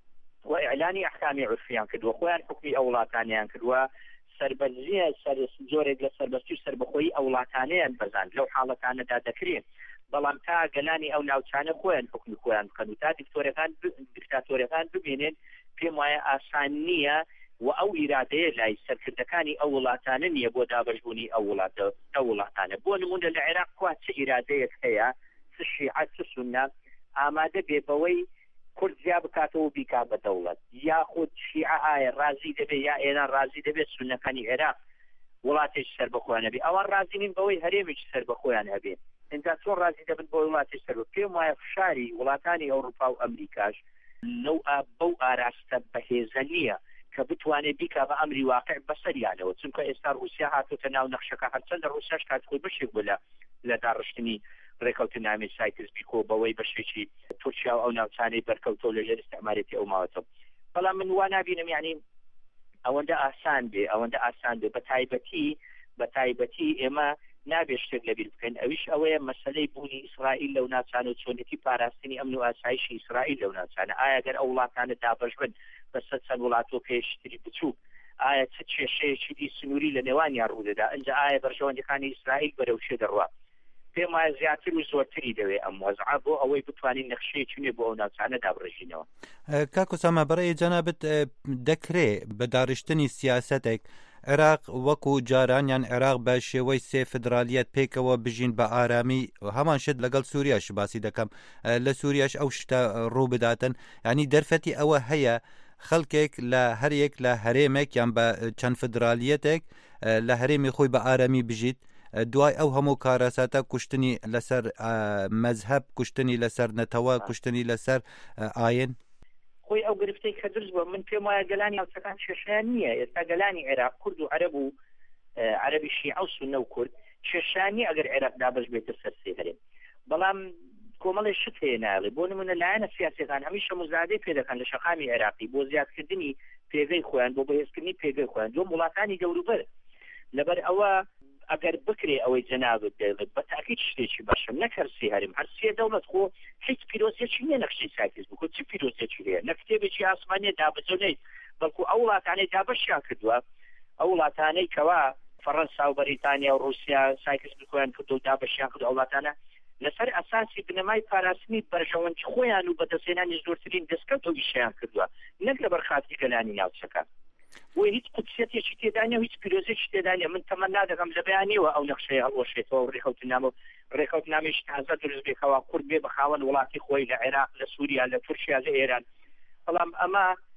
و ئیعلانی ئەحکامی عورفیان کردووە خۆیان حکمی ئەو وڵاتانیان کردووە سەربەرزیە زۆرێک لە سەربەستی و سەربەخۆیی ئەو وڵاتانەیان بەزاند لەو حاڵەتانەدا دەکرێت بەڵام تا گەلانی ئەو ناوچانە خۆیان حکمی خۆیان بکەن و تا دیکتۆرەکان دیکتاتۆرەکان ببینێن پێم وایە ئاسان نییە و ئەو ئیرادەیە لای سەرکردەکانی ئەو وڵاتانە نییە بۆ دابەشبوونی ئەو وڵاتە ئەو وڵاتانە بۆ نمونە لە عێراق کوا چه ئیرادەیەک هەیە چ شیعە چ سونە ئامادە بێ بەوەی کورد زیا بکاتەوە بیکا بە دەوڵەت یاخود شیعە ئایا ڕازی دەبێ یا ئێران ڕازی دەبێت سونەکانی عێراق وڵاتێک سەر بەخۆیان هەبێ ئەوان ڕازی نین بەوەی هەرێمێکی سەر بەخۆیان هەبێ ئینجا چۆن ڕازی دەبن بۆ وڵاتی سەر پێم وایە فشاری وڵاتانی ئەوروپا و ئەمریکاش لەو بەو ئاراستە بەهێزە نییە کە بتوانێت بیکا بە ئەمری واقع بەسەریانەوە چونکە ئێستا رووسیا هاتوتە ناو نەخشەکە هەرچەندە رووسیاش کاتخۆی بەشێک بوو لە داڕشتنی ڕێکەوتنامەی سایکس-پیکۆ بەوەی بەشێکی تورکیا و ئەو ناوچانەی بەرکەوتەوە لەژێر ئیستعمارەتی ئەو ماوەتەوە بەڵام من وا نابینم یعنی ئەوەندە ئاسان بێ ئەوەندە ئاسان بێ بە تایبەتی بە تایبەتی ئێمە نابێ شتێک لەبیر بکەین ئەویش ئەوەیە مەسەلەی بوونی ئیسرائیل لەو ناوچانە و چۆنێتی پاراستنی ئەمن و ئاسایشی ئیسرائیل لەو ناوچانە ئایا گەر ئەو وڵاتانە دابەش بن بەسەر چەند وڵاتۆ پێشتری بچوو ئایا چ کێشەیەکی دی سنووری لە نێوانیان ڕوودەدا ئەنجا ئایا بەرژەوەندەکانی ئیسرائیل بەرەو شێ دەڕوا پێم وایە زیاتر و زۆرتری دەوێت ئەم وەزعە بۆ ئەوەی بتوانین نەخشەیەکی نوێ بۆ ئەو ناوچانە دابڕژینەوە کاک ئوسامە بەڕێی جەنابەت دەکرێت بە داڕشتنی سیاسەتێک عێراق وەکو جارانیان عێراق بە شێوەی سێ فدرالیەت پێکەوە بژین بە ئارامی هەمان شت لەگەڵ سووریاش باسی دەکەم لە سووریاش ئەو شتە ڕوو بداتن ینی دەرفەتی ئەوە هەیە خەڵکێک لە هەرێک لە هەرێمێک یان بە چەند فدرالیەتێک لە هەرێمی خۆی بە ئارامی بژیت دوای ئەو هەموو کارەساتە کوشتنی لەسەر مەزهەب کوشتنی لەسەر نەتەوە کوشتنی لەسەر ئاین خۆی ئەو گرفتەی کە دروست بووە من پێم وایە گەلانی هاوسەکان کێشیان نییە ئێستا گەلانی عێراق کورد و عەرەب و عەرەبی شیعە و سونە و کورد کێشیان نییە ئەگەر عێراق دابەش بێتە سەر سێ هەرێم بەڵام کۆمەڵی شت هەیە ناڵێ بۆ نمونە لایەنە سیاسەکان هەمیشە مزادەی پێ دەکەن لە شەقامی عێراقی بۆ زیادکردنی پێگەی خۆیان بۆ بەهێزکردنی پێگەی خۆیان دۆ وڵاتانی دەوروبەر لەبەر ئەوە ئەگەر بکرێ ئەوەی جەنابەت دەڵێت بە تاکید شتێکی باشە نەکەر سێ هەرێم هەر سێ دەوڵەت خۆ هیچ پیرۆزیەکی نییە نەخشەی سایکس-پیکۆ چ پیرۆزیەکی هەیە نە کتێبێکی ئاسمانیە دابەجێنێت بەڵکو ئەو وڵاتانەی دابەشیان کردووە ئەو وڵاتانەی کەوا فەڕەنسا و بەریتانیا و رووسیا سایکس-پیکۆیان کردو و دابەشیان کردو ئەو وڵاتانە لەسەر ئەساسی بنەمای پاراستنی بەرژەوەندی خۆیان و بەدەستهێنانی زۆرترین دەستکەوت و ویشیان کردووە نەک لە بەرخاتی گەلانی ناوچەکە و هیچ قوتسیەتێکی تێدانە و هیچ پیرۆزێکی تێدانە من تەمەنا دەکەم لە بەیانیەوە ئەو نەخشەیە هەڵوەشێتەوە و ڕێکەوتنامە ڕێکەوتنامەیەکی تازە دروست بێکەوە کورد بێ بە خاوەن وڵاتی خۆی لە عێراق لە سووریا لە تورکیا لە ئێران بەڵام ئەمە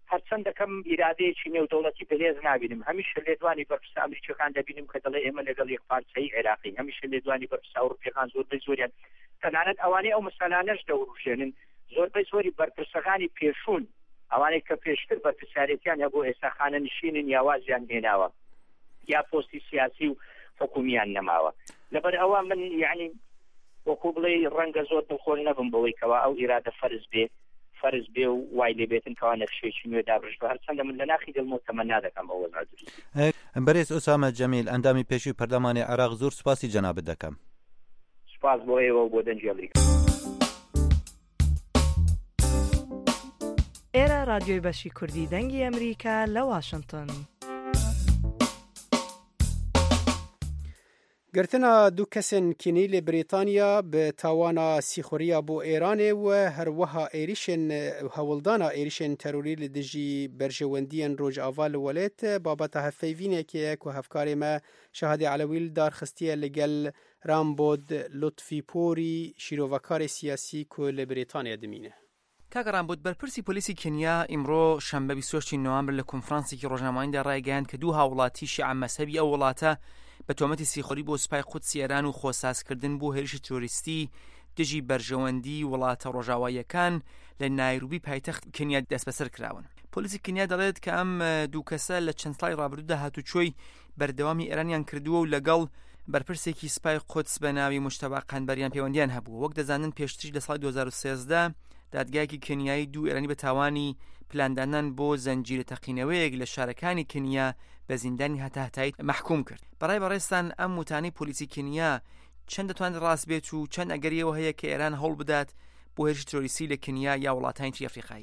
هەرچەندە کەم ئیرادەیەکی نێودەوڵەتی بەهێز نابینم هەمیشە لێدوانی بەرپرسە ئەمریکیەکان دەبینم کە دەڵێ ئێمە لەگەڵ یەک پارچەی عێراقی هەمیشە لێدوانی بەرپرسە ئەوروپیەکان زۆربەی زۆریان تەنانەت ئەوانەی ئەو مەسەلانەش دەوروشێنن زۆربەی زۆری بەرپرسەکانی پێشوون ئەوانەی کە پێشتر بەرپرسیارەتیان هەبوو ئێستا خانە نشینن یا وازیان هێناوە یا پۆستی سیاسی و حکومیان نەماوە لەبەر ئەوە من یعنی وەکو بڵێ ڕەنگە زۆر دڵخۆش نەبم بەوەی کەوا ئەو ئیرادە فەرز بێ فەرز بێ و وای لێ بێتن کەوا نەخشێکی نوێ دابڕش بە هەرچەندە من لە ناخی دڵمەوە تەمەنا دەکەم بە وەزع دروست. بەرێز ئوسامە جەمیل ئەندامی پێشووی پەرلەمانی عێراق زۆر سوپاسی جەنابەت دەکەم. سوپاس بۆ ئێوە و بۆ دەنجی ئەمریکا. ئێرە رادیۆی بەشی کوردی دەنگی ئەمریکا لە واشنگتن. گرتنا دو کسین کنی لی بریتانیا به تاوانا سیخوریا بو ایران و هر وها ایریشن هولدانا ایریشن تروری لدجی برجواندین روج آوال ولایت بابت هفیوینه که که هفکاری ما شهادی علویل دار خستیه لگل رامبود لطفی پوری شیروکار سیاسی که لی بریتانیا دمینه. کاگران بود بەرپرسی پۆلیسی کنیا ئیمڕۆ شەمبە بیست و هەشت نۆڤەمبر لە کۆنفرانسێکی ڕۆژنامەییدا ڕایگەیاند کە دوو هاوڵاتی شیعە مەسەبی ئەو وڵاتە بە تۆمەتی سیخۆری بۆ سوپای قودسی ئێران و خۆسازکردن بۆ هێرشی تۆریستی دژی بەرژەوەندی وڵاتە ڕۆژاواییەکان لە نایروبی پایتەخت کنیا دەست بەسەر کراون. پۆلیسی کنیا دەڵێت کە ئەم دوو کەسە لە چەند ساڵی ڕابردوودا هاتوچۆی بەردەوامی ئێرانیان کردووە و لەگەڵ بەرپرسێکی سوپای قودس بە ناوی موجتەبا قەنبەریان پەیوەندیان هەبوو. وەک دەزانن پێشتری لە ساڵی دوو هەزار و سێزدە دادگایەکی کنیایی دوو ئێرانی بە تاوانی پلاندانان بۆ زەنجیرە تەقینەوەیەک لە شارەکانی کنیا بە زیندانی هەتاهتایی محکوم کرد. بەڕای بەڕێستان ئەم وتانەی پۆلیسی کنیا چەند دەتوانێت ڕاست بێت و چەند ئەگەریەوە هەیە کە ئێران هەوڵ بدات بۆ هێرشی تۆریستی لە کنیا یا وڵاتانی تری ئەفریقایی؟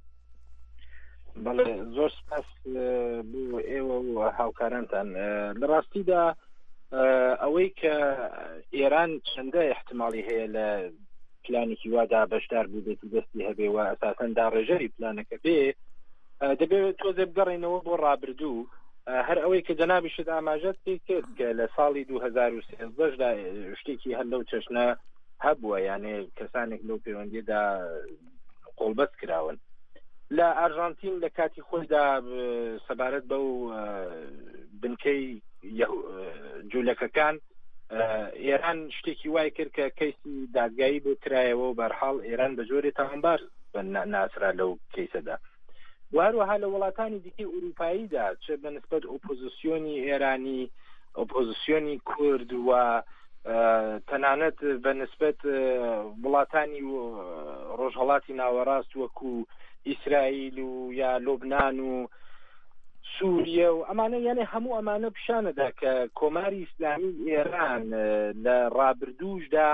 بەڵێ زۆر سپاس بۆ ئێوە و هاوکارانتان. لە ڕاستیدا ئەوەی کە ئێران چەندە احتمالی هەیە لە پلانێکی وادا بەشدار بووبێتی دەستی هەبێ و ئەساسەن داڕێژەری پلانەکە بێ دەبێت تۆزێ بگەڕێنەوە بۆ ڕابردوو هەر ئەوەی کە جەنابیشت ئاماژەت پێ کرد کە لە ساڵی دوو هەزار و سێزدەشدا شتێکی هەر لەو چەشنە هەبووە یانێ کەسانێک لەو پەیوەندیدا قۆڵبەست کراون. لە ئارژانتین لە کاتی خۆیدا سەبارەت بەو بنکەی جوولەکەکان ئێران شتێکی وای کرد کە کەیسی دادگایی بۆ کرایەوە و بەرحاڵ ئێران بە جۆرێ تاوانبار ناسرا لەو کەیسەدا. وهروەها لە وڵاتانی دیکەی ئوروپاییدا چه بەنسبەت ئۆپۆزیسیۆنی ئێرانی ئۆپۆزیسیۆنی کورد و تەنانەت بەنسبەت وڵاتانی ڕۆژهەڵاتی ناوەڕاست وەکو ئیسرائیل و یا لۆبنان و سووریە و ئەمانە یانێ هەموو ئەمانە پیشانەدا کە کۆماری ئیسلامی ئێران لە ڕابردووشدا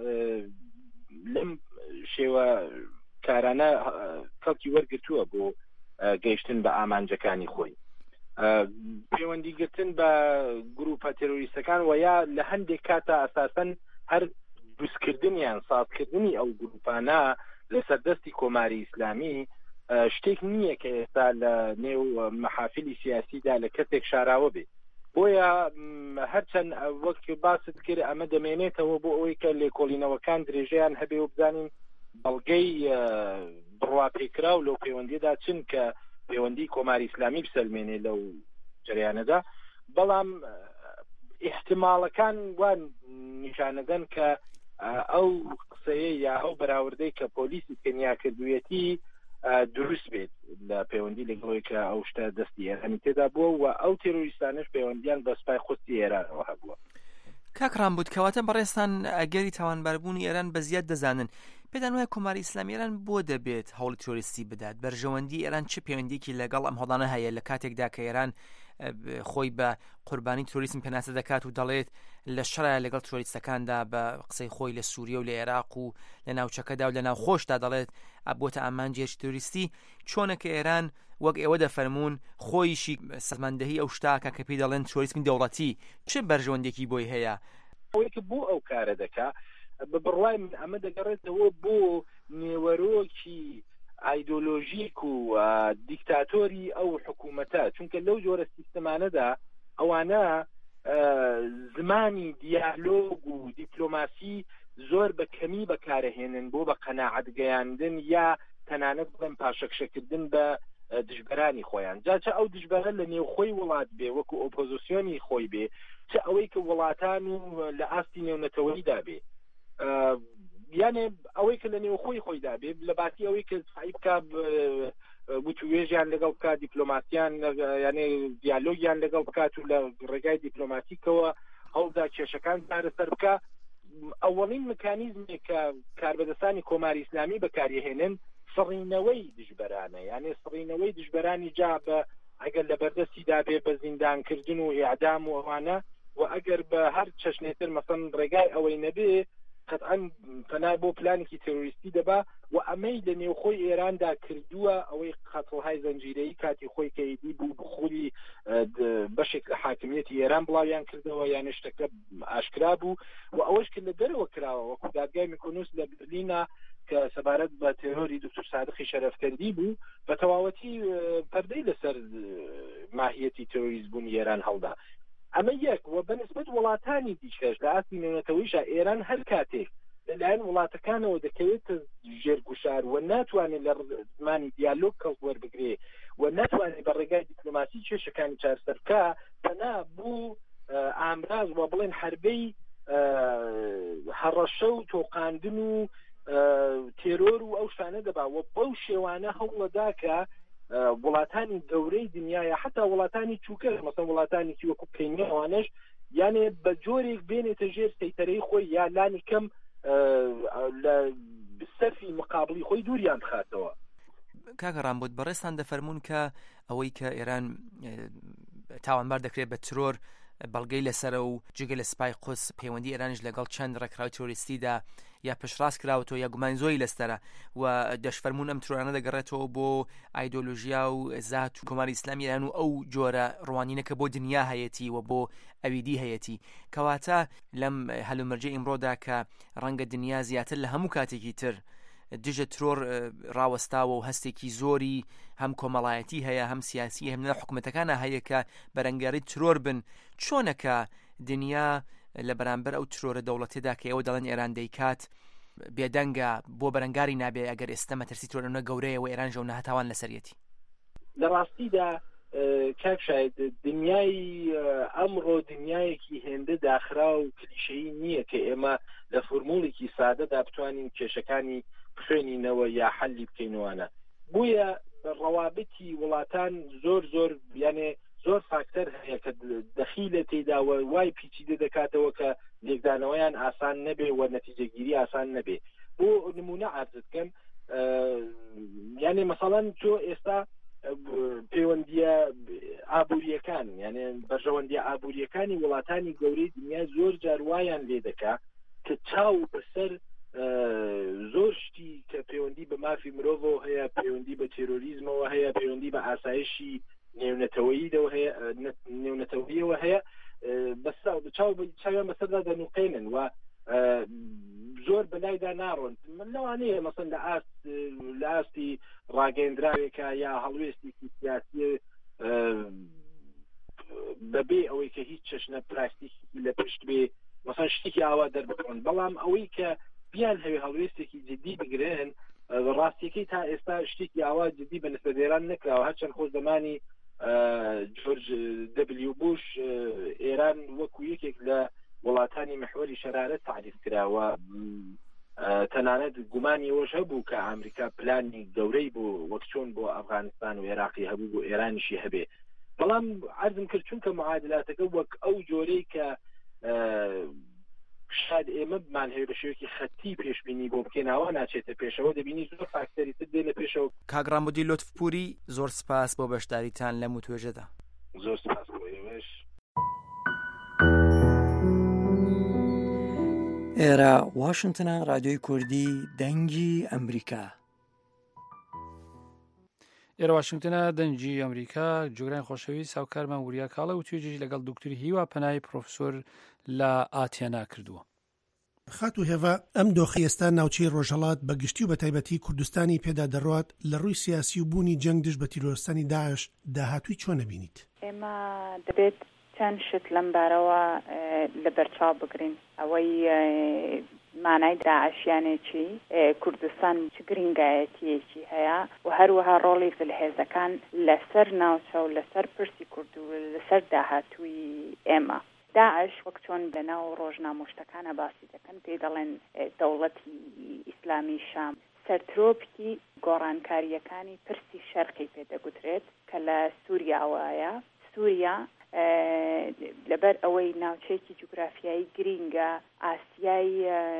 لەم شێوە کارانە کەڵکی وەرگرتووە بۆ گەیشتن بە ئامانجەکانی خۆی. پەیوەندیگرتن بە گروپە تێرۆریستەکان و یا لە هەندێک کاتە ئەساسەن هەر دروستکردنیان سازکردنی ئەو گروپانە لە سەردەستی کۆماری ئیسلامی شتێک نییە کە ئێستا لە نێو مەحافلی سیاسیدا لە کەسێک شاراوە بێ. بۆیە هەرچەند وەک باست کرد ئەمە دەمێنێتەوە بۆ ئەوەی کە لێکۆڵینەوەکان درێژەیان هەبێ و بزانین بەڵگەی بڕواپێکرا و لەو پەیوەندیدا چن کە پەیوەندی کۆماری ئیسلامی بسەلمێنێ لەو جریانەدا. بەڵام احتمالەکان وان نیشانەدەن کە ئەو قسەیە یا ئەو بەراوردەی کە پۆلیسی کنیا کردوویەتی دروست بێت لە پەیوەندی لەگەڵەوەی کە ئەو شتە دەستی ئێرانی تێدا بووە و ئەو تێرۆریستانش پەیوەندیان بە سوپای قودسی ئێرانەوە هەبووە. کاکرام بود کەواتە بەڕێستان ئەگەری تاوانباربوونی ئێران بەزیاد دەزانن پێدان وایە کۆماری ئیسلامی ئێران بۆ دەبێت هەوڵی تۆریستی بدات؟ بەرژەوەندی ئێران چه پەیوەندیەکی لەگەڵ ئەم هەڵانە هەیە لە کاتێکدا کە ئێران خۆی بە قوربانی تۆریسم پێناسە دەکات و دەڵێت لە شەڕە لەگەڵ تۆریستەکاندا بە قسەی خۆی لە سووریە و لە عێراق و لە ناوچەکەدا و لە ناوخۆشدا دەڵێت ئەبووتە ئامانجێکی تۆریستی چۆنەکە ئێران وەک ئێوە دەفەرمونون خۆیشی سەرماندەهی ئەو شتاکە کە پێی دەڵێن تۆریسمی دەوڵەتی چه بەرژەوەندێکی بۆی هەیە؟ ئەوەی کە بۆ ئەو کارە دەکا بە بڕوای من ئەمە دەگەڕێتەوە بۆ نێوەرۆکی ئایدۆلۆژیک و دیکتاتۆری ئەو حکوومەتە، چونکە لەو جۆرە سیستەمانەدا ئەوانە زمانی دیالۆگ و دیپلۆماسی زۆر بە کەمی بەکارەهێنن بۆ بە قەناعەت گەیاندن یا تەنانەت بڵێن پاشەکشەکردن بە دژبەرانی خۆیان جا چه ئەو دژبەرە لە نێو خۆی وڵات بێ وەکو ئۆپۆزیسیۆنی خۆی بێ چه ئەوەی کە وڵاتان و لە ئاستی نێونەتەوەیدا بێ یانێ ئەوەی کە لە نێو خۆی خۆیدا بێ لە باسی ئەوەی کە بکە وتوێژیان لەگەڵ بکە دیپلۆماسیان یانێ دیالۆگیان لەگەڵ بکات و لە ڕێگای دیپلۆماتیکەوە هەوڵدا کێشەکان چارەسەر بکە ئەوەڵین مکانیزمێک کە کاربەدەستانی کۆماری ئیسلامی بەکارهێنن سڕینەوەی دژبەرانە یانێ سڕینەوەی دژبەرانی جا بە ئەگەر لە بەردەستیدا بێ بە زیندانکردن و ئیعدام و ئەوانە و ئەگەر بە هەر چەشنێتر مەسەن ڕێگای ئەوەی نەبێ قەتعاً پەنا بۆ پلانێکی تێرۆریستی دەبا و ئەمەی لە نێوخۆی ئێراندا کردووە ئەوەی قەتڵهای زەنجیرەیی کاتی خۆی کەیدی بوو بخوری بەشێک لە حاکمیەتی ئێران بڵاویان کردەوە یان شتەکە ئاشکرا بوو و ئەوەش کە لە دەرەوە کراوە وەکو دادگای میکۆنوس لە برلینە کە سەبارەت بە تێرۆری دکتۆر سادقی شەرەفکەندی بوو بە تەواوەتی پەردەی لەسەر ماهیەتی تێرۆریزم بوونی ئێران هەڵدا ئەمە یەک و بەنسبەت وڵاتانی دیکەش لە ئاستی نێونەتەوەیشە ئێران هەر کاتێک لەلایەن وڵاتەکانەوە دەکەوێت ژێرگوشار و ناتوانێت لە زمانی دیالۆگ کەڵ وەربگرێ و ناتوانێت بە ڕێگای دیپلۆماسی کێشەکانی چارەسەر بکە پەنا بوو ئامراز و بڵێن حربەی هەڕەشە و تۆقاندن و تێرۆر و ئەو شانە دەبا و بەو شێوانە هەوڵەدا کە وڵاتانی گەورەی دنیاە حتا وڵاتانی چووکە مەسەڵەن وڵاتانێکی وەکو کەینیا ئەوانەش یانێ بە جۆرێک بێنێتە ژێر سەیتەرەی خۆی یا لانی کەم لە سەرفی مقابلی خۆی دووریان بخاتەوە. کاکە ڕامبوت بەڕێستان دەفەرمونون کە ئەوەی کە ئێران تاوانبار دەکرێت بە ترۆر بەڵگەی لەسەرە و جگە لە سپای قوس پەیوەندی ئێرانش لەگەڵ چەند ڕێکخراوی تۆریستیدا یا پشتڕاست کراوەتەوە یا گومانی زۆری لەستەرە و دەشفەرمونون ئەم ترۆرانە دەگەڕێتەوە بۆ ئایدۆلۆژیا و زات و کۆماری ئیسلامی ئێران و ئەو جۆرە ڕوانینەکە بۆ دنیا هەیەتی و بۆ ئەویدی هەیەتی کەواتە لەم هەلومەرجە ئیمڕۆدا کە ڕەنگە دنیا زیاتر لە هەموو کاتێکی تر دژە ترۆر ڕاوەستاوە و هەستێکی زۆری هەم کۆمەڵایەتی هەیە هەم سیاسی هەم لە حکوومەتەکانە هەیە کە بەرەنگاری ترۆر بن چۆنەکە دنیا لە بەرامبەر ئەو ترۆرە دەوڵەتێدا کە ئێوە دەڵێن ئێران دەیکات بێدەنگە بۆ بەرەنگاری نابێ ئەگەر ئێستا مەترسی ترۆرەنە گەورەیەوە ئێران ژەونە هەتاوان لەسەرەتی لە ڕاستیدا کاک شاید دنیای ئەمڕۆ دنیایەکی هێندە داخرا و کلیشەیی نییە کە ئێمە لە فورموڵێکی سادەدا بتوانین کێشەکانی بخوێنینەوە یا حەلی بکەینەوەوانە بویە ڕەوابەتی وڵاتان زۆر زۆر یانێ زۆر فاکتەر هەیە کە دەخیلە تێداوە وای پیچیدە دەکاتەوە کە لێکدانەوەیان ئاسان نەبێ و نەتیجەگیری ئاسان نەبێ بۆ نمونە عرض بکەم یانێ مەسەڵەن تۆ ئێستا پەیوەندیە ئابووریەکان یانێ بەرژەوەندی ئابووریەکانی وڵاتانی گەورەی دنیا زۆر جار وایان لێ دەکا کە چاو بەسەر زۆر شتی کە پەیوەندی بە مافی مرۆڤەوە هەیە پەیوەندی بە تێرۆریزمەوە هەیە پەیوەندی بە ئاسایشی نێونەتەوەییەوە هەیە نێونەتەوەییەوە هەیە چاویان بەسەردا دەنوقێنن و زۆر بەلایدا ناڕۆن من لەوانەیە مەسەن لە ئاست لە ئاستی ڕاگەیەندراوێکە یا هەڵوێستێکی سیاسی بەبێ ئەوەی کە هیچ چەشنە پلاستیکی لە پشت بێ مەسەن شتێکی ئاوا دەربڕن بەڵام ئەوەی کە بیان هەوێ هەڵوێستێکی جدی بگرێن ڕاستیەکەی تا ئێستا شتێکی ئاوا جدی بە نسبەدێران نەکراوە هەرچەند خۆ زمانی جۆرج دبلیو بوش ئێران وەکو یەکێک لە وڵاتانی محوەری شەرارەت تعریف کراوە تەنانەت گومانی ئەوەش هەبوو کە ئەمریکا پلانی گەورەی بۆ وەک چۆن بۆ ئەفغانستان و عێراقی هەبوو بۆ ئێرانیشی هەبێ بەڵام عەرزم کرد چونکە معادلاتەکە وەک ئەو جۆرەی کە شاید ئێمە بمان هەیە بە شێوەیەکی خەتی پێشبینی بۆ بکەینەوە ناچێتە پێشەوە دەبینی زۆر فاکتەری تر دێ لە پێشەوە. کاگرامودی لۆتفپوری زۆر سپاس بۆ بەشداریتان لەم وتوێژەدا. زۆر سپاس بۆ ئێوەش. ئێرە واشنگتنە رادیۆی کوردی دەنگی ئەمریکا. ئێرە واشنگتنە دەنگی ئەمریکا جۆران خۆشەویست هاوکارمان وریا کاڵە و توێژی لەگەڵ دکتوری هیوا پەنای پرۆفسۆر لە ئاتێنا کردووە. خات و هێڤە ئەم دۆخی ئێستا ناوچەی ڕۆژهەڵات بە گشتی و بە تایبەتی کوردستانی پێدا دەڕات لە ڕووی سیاسی و بوونی جەنگ دژ بە تیرۆرستانی داعش داهاتووی چۆن نەبینیت؟ ئێمە دەبێت چەند شت لەم بارەوە لە بەرچاو بگرین. ئەوەی مانای داعشیانێکی کوردستان چ گرنگایەتیەکی هەیە و هەروەها ڕۆڵی زلهێزەکان لەسەر ناوچە و لەسەر پرسی کورد و لەسەر داهاتووی ئێمە. داعش وەک چۆن لەناو ڕۆژنامۆشتەکانە باسی دەکەن پێی دەڵێن دەوڵەتی ئیسلامی شام سەرترۆپی گۆڕانکاریەکانی پرسی شەرقی پێدەگوترێت کە لە سووریاوایە. سووریا لەبەر ئەوەی ناوچەیەکی جوگرافیایی گرینگە ئاسیای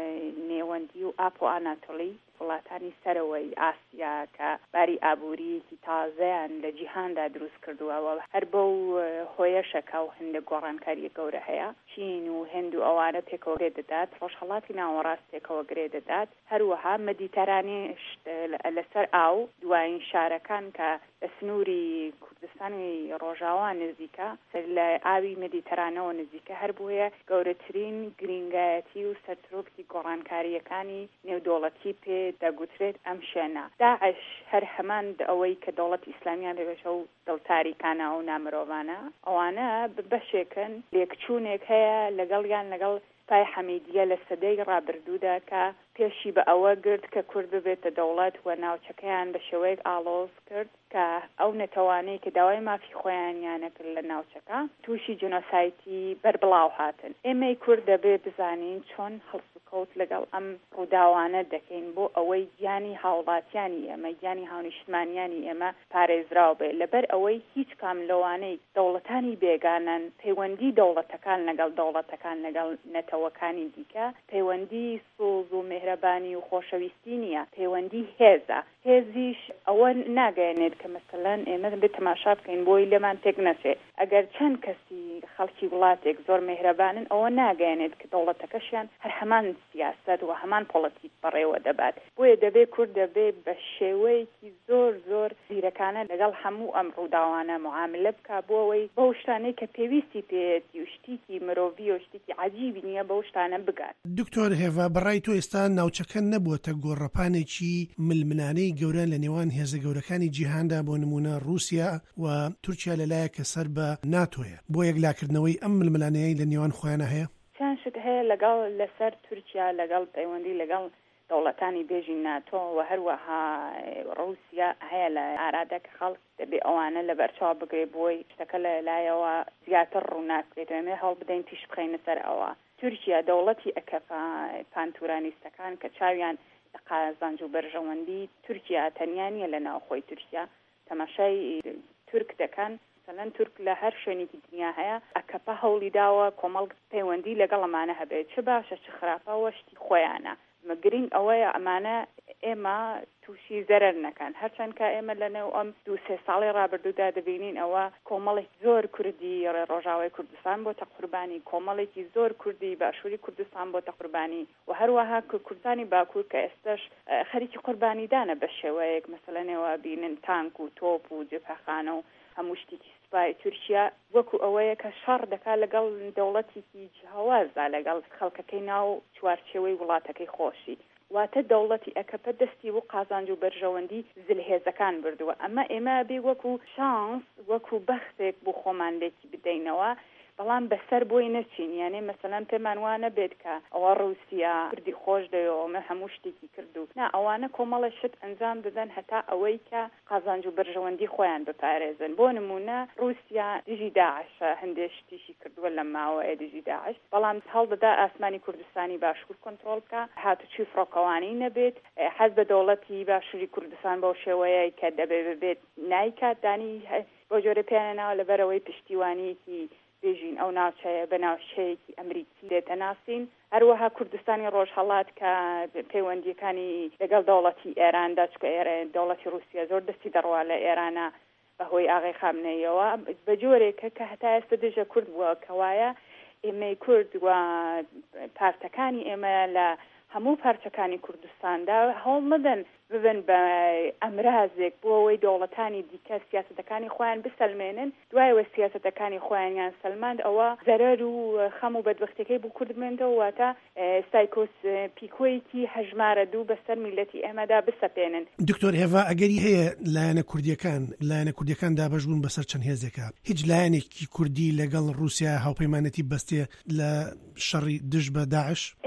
نێوەندی و ئاپ و ئاناتۆلی وڵاتانی سەرەوەی ئاسیا کە باری ئابووریەکی تازەیان لە جیهاندا دروست کردووەوە هەر بەو هۆیەشەکە و هەندێک گۆڕانکاریە گەورە هەیە. چین و هند و ئەوانە پێکەوە گرێ دەدات، ڕۆژهەڵاتی ناوەڕاست پێکەوە گرێ دەدات، هەروەها مەدیتەرانیش لەسەر ئاو دوایین شارەکان کە لە سنووری کوردستانی ڕۆژاوا نزیکە لە ئاوی مەدیتەرانەوە نزیکە هەر بووە گەورەترین گرنگایەتی و سەرترۆپی گۆڕانکاریەکانی نێودوڵەتی پێ دەگوترێت ئەم شوێنە. داعش هەر هەمان ئەوەی کە دەوڵەت ئیسلامیان لەبێشە و دڵتاریکانە و نامرۆڤانە ئەوانە بەشێکن لێکچوونێک هەیە لەگەڵیان لەگەڵ پای حەمیدیە لە سەدەی ڕابردوودا کە پێشی بە ئەوە گرت کە کورد ببێتە دەوڵەت و ناوچەکەیان بە شێوەیەک ئاڵۆز کرد کە ئەو نەتەوانەی کە داوای مافی خۆیانیانە کرد لە ناوچەکە تووشی جنۆسایتی بەربڵاو هاتن. ئێمەی کورد دەبێ بزانین چۆن هەڵسوکەوت لەگەڵ ئەم ڕووداوانە دەکەین بۆ ئەوەی گیانی هاوڵاتیانی ئێمە گیانی هاونیشتمانیانی ئێمە پارێزراو بێ لەبەر ئەوەی هیچ کام لەوانەی دەوڵەتانی بێگانن پەیوەندی دەوڵەتەکان لەگەڵ دەوڵەتەکان لەگەڵ نەتەوەکانی دیکە پەیوەندی سۆز و مهرەبانی و خۆشەویستی نییە، پەیوەندی هێزە. هێزیش ئەوە ناگەێنێت کە مەسەلەن ئێمە بێت تەماشا بکەین بۆی لێمان تێک نەچێ. ئەگەر چەند کەسی خەڵکی وڵاتێک زۆر مهرەبانن ئەوە ناگەێنێت کە دەوڵەتەکەشیان هەر هەمان سیاست و هەمان پۆڵەتیک بەڕێوە دەبات. بۆیە دەبێ کورد دەبێ بە شێوەیەکی زۆر زۆر زیرەکانە لەگەڵ هەموو ئەم ڕووداوانە معاملە بکە بۆ ئەوەی بەو شتانەی کە پێویستی پێێتی و شتێکی مرۆڤی و شتێکی عەجیبی نییە بەو شتانە بگات. دکتۆر هێوا بەڕای تۆ ئێستا ناوچەکە نەبووەتە گۆڕەپانێکی ململانەی گەورە لە نێوان هێزە گەورەکانی جیهاندا بۆ نمونە رووسیا و تورکیا لەلایەکە سەر بە ناتۆیە بۆ یەکلاکردنەوەی ئەم ململانەیە لە نێوان خۆیانە هەیە؟ چەند شت هەیە لەگەڵ لەسەر تورکیا لەگەڵ پەیوەندی لەگەڵ دەوڵەتانی بێژی ناتۆ و هەروەها رووسیا هەیە لە ئارادە کە خەڵک دەبێ ئەوانە لە بەرچاو بگرێ بۆی شتەکە لە لایەوە زیاتر ڕووناکرێتەوە هەڵ بدەین پیش بخەینە سەر ئەوە. تورکیا دەوڵەتی ئەکەفا پانتورانیستەکان کە چاویان لە قازانج و بەرژەوەندی تورکیا تەنیانیە لە ناوخۆی تورکیا تەماشای تورک دەکەن. مثلەن تورک لە هەر شوێنێکی دنیا هەیە ئەکەپا هەوڵی داوە کۆمەڵ پەیوەندی لەگەڵ ئەمانە هەبێت چه باشە چه خراپەوە شتی خۆیانە. مەگرنگ ئەوەیە ئەمانە ئێمە تووشی زەرەر نەکەن هەرچەند کە ئێمە لەنێو ئەم دوو سێ ساڵی ڕابردوودا دەبینین ئەوە کۆمەڵێک زۆر کوردی ڕۆژاوای کوردستان بۆتە قوربانی کۆمەڵێکی زۆر کوردی باشووری کوردستان بۆتە قوربانی و هەروەها کوردستانی باکوور کە ئێستش خەریکی قوربانیدانە بە شێوەیەک مەسەلەنەوە بینن تانک و تۆپ و جبهەخانە و هەموو شتێکی سوپای تورکیا وەکو ئەوەیە کە شەڕ دەکا لەگەڵ دەوڵەتێکی جیهاوازدا لەگەڵ خەڵکەکەی ناو چوارچێوەی وڵاتەکەی خۆشی واتە دەوڵەتی ئەکەپە دەستی و قازانج و بەرژەوەندی زلهێزەکان بردووە. ئەمە ئێمە بێ وەکو شانس وەکو بەختێک بۆ خۆمان لێکی بدەینەوە بەڵام بەسەر بۆی نەچین. یانێ مەسەلەن پێمان وانە بێت کە ئەوە رووسیا کوردی خۆش دەوێەوە هەموو شتێکی کردو نا ئەوانە کۆمەڵە شت ئەنجام بدەن هەتا ئەوەی کە قازانج و بەرژەوەندی خۆیان بپارێزن. بۆ نمونە رووسیا دژی داعشە هەندێک شتیشی کردووە لە ماوەیە دژی داعش بەڵام هەڵدەدا ئاسمانی کوردستانی باشوور کۆنتڕۆڵ بکە هاتوچی فڕۆکەوانی نەبێت حەز بە دەوڵەتی باشووری کوردستان بەو شێوەیە کە دەبێ ببێت نایکات دانی بۆ جۆرە پێیانەوە لەبەرەوەی پشتیوانیەکی بێژین ئەو ناوچەیە بە ناوچەیەکی ئەمریکی دێتە ناسین. هەروەها کوردستانی ڕۆژهەڵات کە پەیوەندیەکانی لەگەڵ دەوڵەتی ئێراندا چکە ئێرە دەوڵەتی رووسیا زۆر دەستی دەڕوا لە ئێرانە بەهۆی ئاغای خامنەیەوە بە جۆرێکە کە هەتا ئێستا دژە کورد بووە کەوایە ئێمەی کورد و پارتەکانی ئێمە لە هەموو پارچەکانی کوردستاندا هەوڵ مەدەن ببن بە ئەمرازێک بۆ ئەوەی دەوڵەتانی دیکە سیاسەتەکانی خۆیان بسەلمێنن دوایەوە سیاسەتەکانی خۆیانیان سەلماند ئەوە زەرەر و خەم و بەدبختەکەی بۆ کوردمێنەوە واتە سایکۆس پیکۆیەکی هەژمارە دوو بەسەر میلەتی ئێمەدا بسەپێنن. دکتۆر هێوا ئەگەری هەیە لایەنە کوردیەکان لایەنە کوردیەکان دابەش بوون بەسەر چەند هێزێکە هیچ لایەنێکی کوردی لەگەڵ رووسیا هاوپەیمانەتی بەستێ لە شەڕی دژ بە داعش؟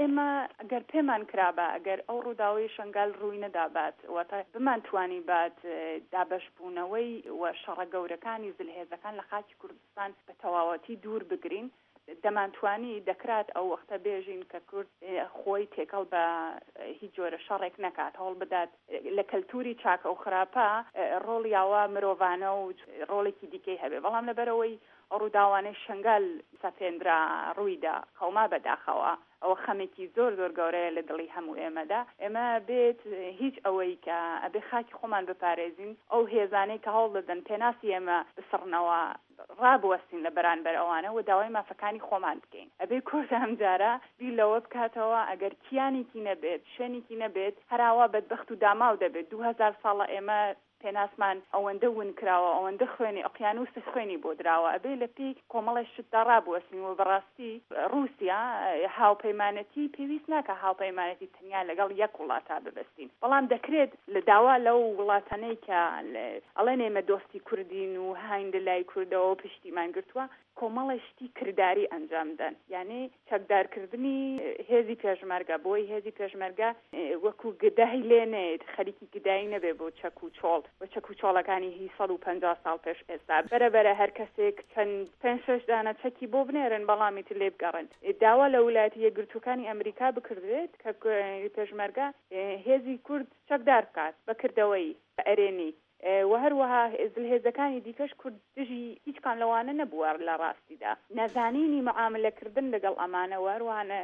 ئێمە ئەگەر پێمان کرابە ئەگەر ئەو ڕووداوی شنگال ڕووی نەدابات واتە بمانتوانی بات دابەشبوونەوەی و شەڕە گەورەکانی زلهێزەکان لە خاکی کوردستان بە تەواوەتی دوور بگرین دەمانتوانی دەکرات ئەو وەختە بێژین کە کورد خۆی تێکەڵ بە هیچ جۆرە شەڕێک نەکات هەوڵ بدات لە کەلتوری چاکە و خراپە ڕۆڵی ئاوا مرۆڤانە و ڕۆڵێکی دیکەی هەبێ بەڵام لەبەرەوەی ڕووداوانەی شنگال سەپێنرا ڕوویدا خەوما بەداخەوە ئەوە خەمێکی زۆر زۆر گەورەیە لە دڵی هەموو ئێمەدا ئێمە بێت هیچ ئەوەی کە ئەبێ خاکی خۆمان بپارێزین ئەو هێزانەی کە هەوڵ دەدەن پێناسی ئێمە بسڕنەوە ڕابوەستین لە بەرانبەر ئەوانە و داوای مافەکانی خۆمان بکەین ئەبێ کورد ئەمجارە بیر لەوە بکاتەوە ئەگەر کیانێکی نەبێت شوێنێکی نەبێت هەراوا بەدبەخت و داماو دەبێت دوو هەزار ساڵە ئێمە پێناسمان ئەوەندە ون کراوە ئەوەندە خوێنی ئۆقیانوس خوێنی بۆ دراوە ئەبێ لە پێی کۆمەڵی شتدا ڕابوەستین و بەڕاستی رووسیا هاوپەیمانەتی پێویست ناکە هاوپەیمانەتی تەنیا لەگەڵ یەک وڵاتە ببەستین بەڵام دەکرێت لە داوا لەو وڵاتانەی کە ئەڵێن ئێمە دۆستی کوردین و هاین لای کوردەوە پشتیمان گرتووە کۆمەڵی شتی کردداری ئەنجامدەن یعنی چەکدارکردنی هێزی پێشمەرگە بۆی هێزی پێشمەرگە وەکو گدای لێنێت خەریکی گدایی نەبێ بۆ چەک و چۆڵ بە چەک و چۆڵەکانی هی سەد و پەنجا ساڵ پێش ئێستا بەرەبەرە هەر کەسێک چەند پێنج شەش دانە چەکی بۆ بنێرن بەڵامی تر لێ بگەڕن داوا لە ویلایەتە یەکگرتووەکانی ئەمریکا بکردێت کە پێشمەرگە هێزی کورد چەکدار بکات بەکردەوەی بە ئەرێنی و هەروەها زلهێزەکانی دیکەش کورد دژی هیچ کان لەوانە نەبووە لە ڕاستیدا نەزانینی معاملەکردن لەگەڵ ئەمانەوە هەروانە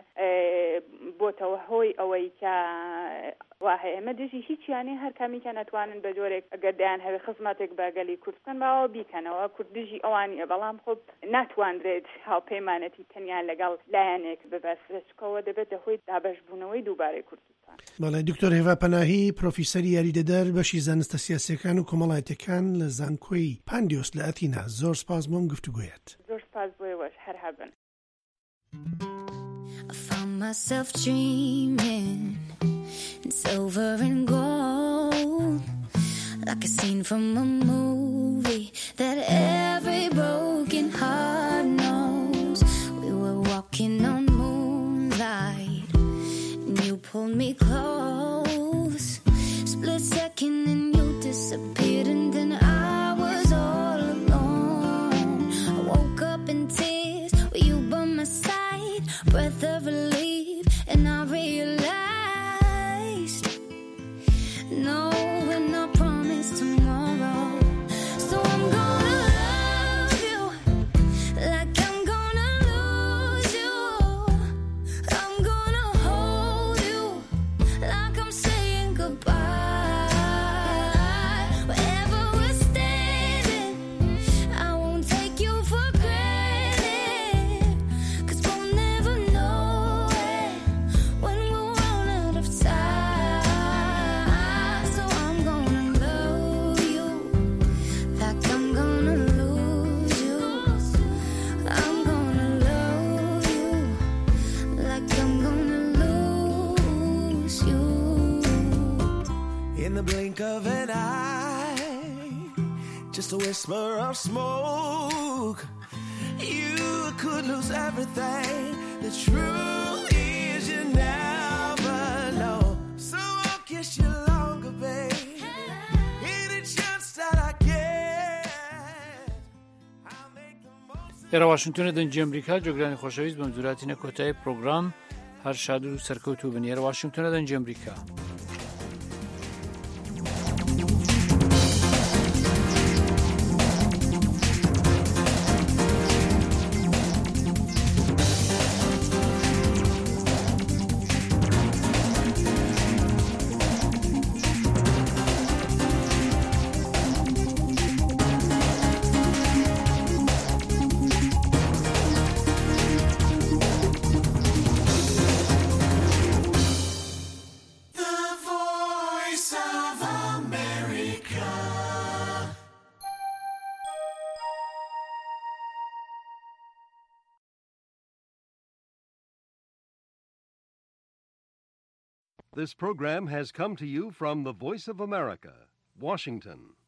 بۆتەوە هۆی ئەوەی کە واه ئێمە دژی هیچیانی هەر کامیکە نەتوانن بە جۆرێک ئەگەر دەیان هەوێ خزمەتێک بەگەلی کوردستان باوە بیکەنەوە کورد دژی ئەوانیە بەڵام خۆ ناتوانرێت هاوپەیمانەتی تەنیا لەگەڵ لایەنێک ببەسرچکەوە دەبێتە هۆی دابەشبوونەوەی دووبارەی کوردستان. بەڵێ دکتۆر هێوا پەناهی پرۆفیسەری یاریدەدەر بەشی زانستە سیاسیەکان و کۆمەڵایەتەکان لە زانکۆی پاندیۆس لە ئەتینا زۆر سپاس بۆم گفتوگویت. زۆر سپاس بۆیەوەش هەر هەبن. I found myself dreaming in silver and gold, like a scene from a movie that every broken heart knows. We were walking on moonlight and you pulled me close, split second and you disappeared and then I was all alone. I woke up in tears with you by my side, breath of relief, and I realized no, we're not promised tomorrow. So I'm gonna love you like I'm gonna lose you. I'm gonna hold you like I'm saying goodbye. Wherever we're standing, I won't take you for granted, 'cause we'll never know it when we'll run out of time. So I'm gonna love you like I'm gonna lose you. I'm gonna love you like I'm gonna lose you. In the blink of an eye, just a whisper of smoke, you could lose everything. The truth is you never know. So I'll kiss you longer, babe. Any chance that I get, I'll make the most. ئێرە واشنگتۆنە دەنگی ئەمریکا جۆگرانی خۆشەویست بەم جوراتینە کۆتایی پرۆگرام هەر شاد و سەرکەوتوو بن. ئێرە واشنگتۆنە دەنگی ئەمریکا. This program has come to you from the Voice of America, Washington.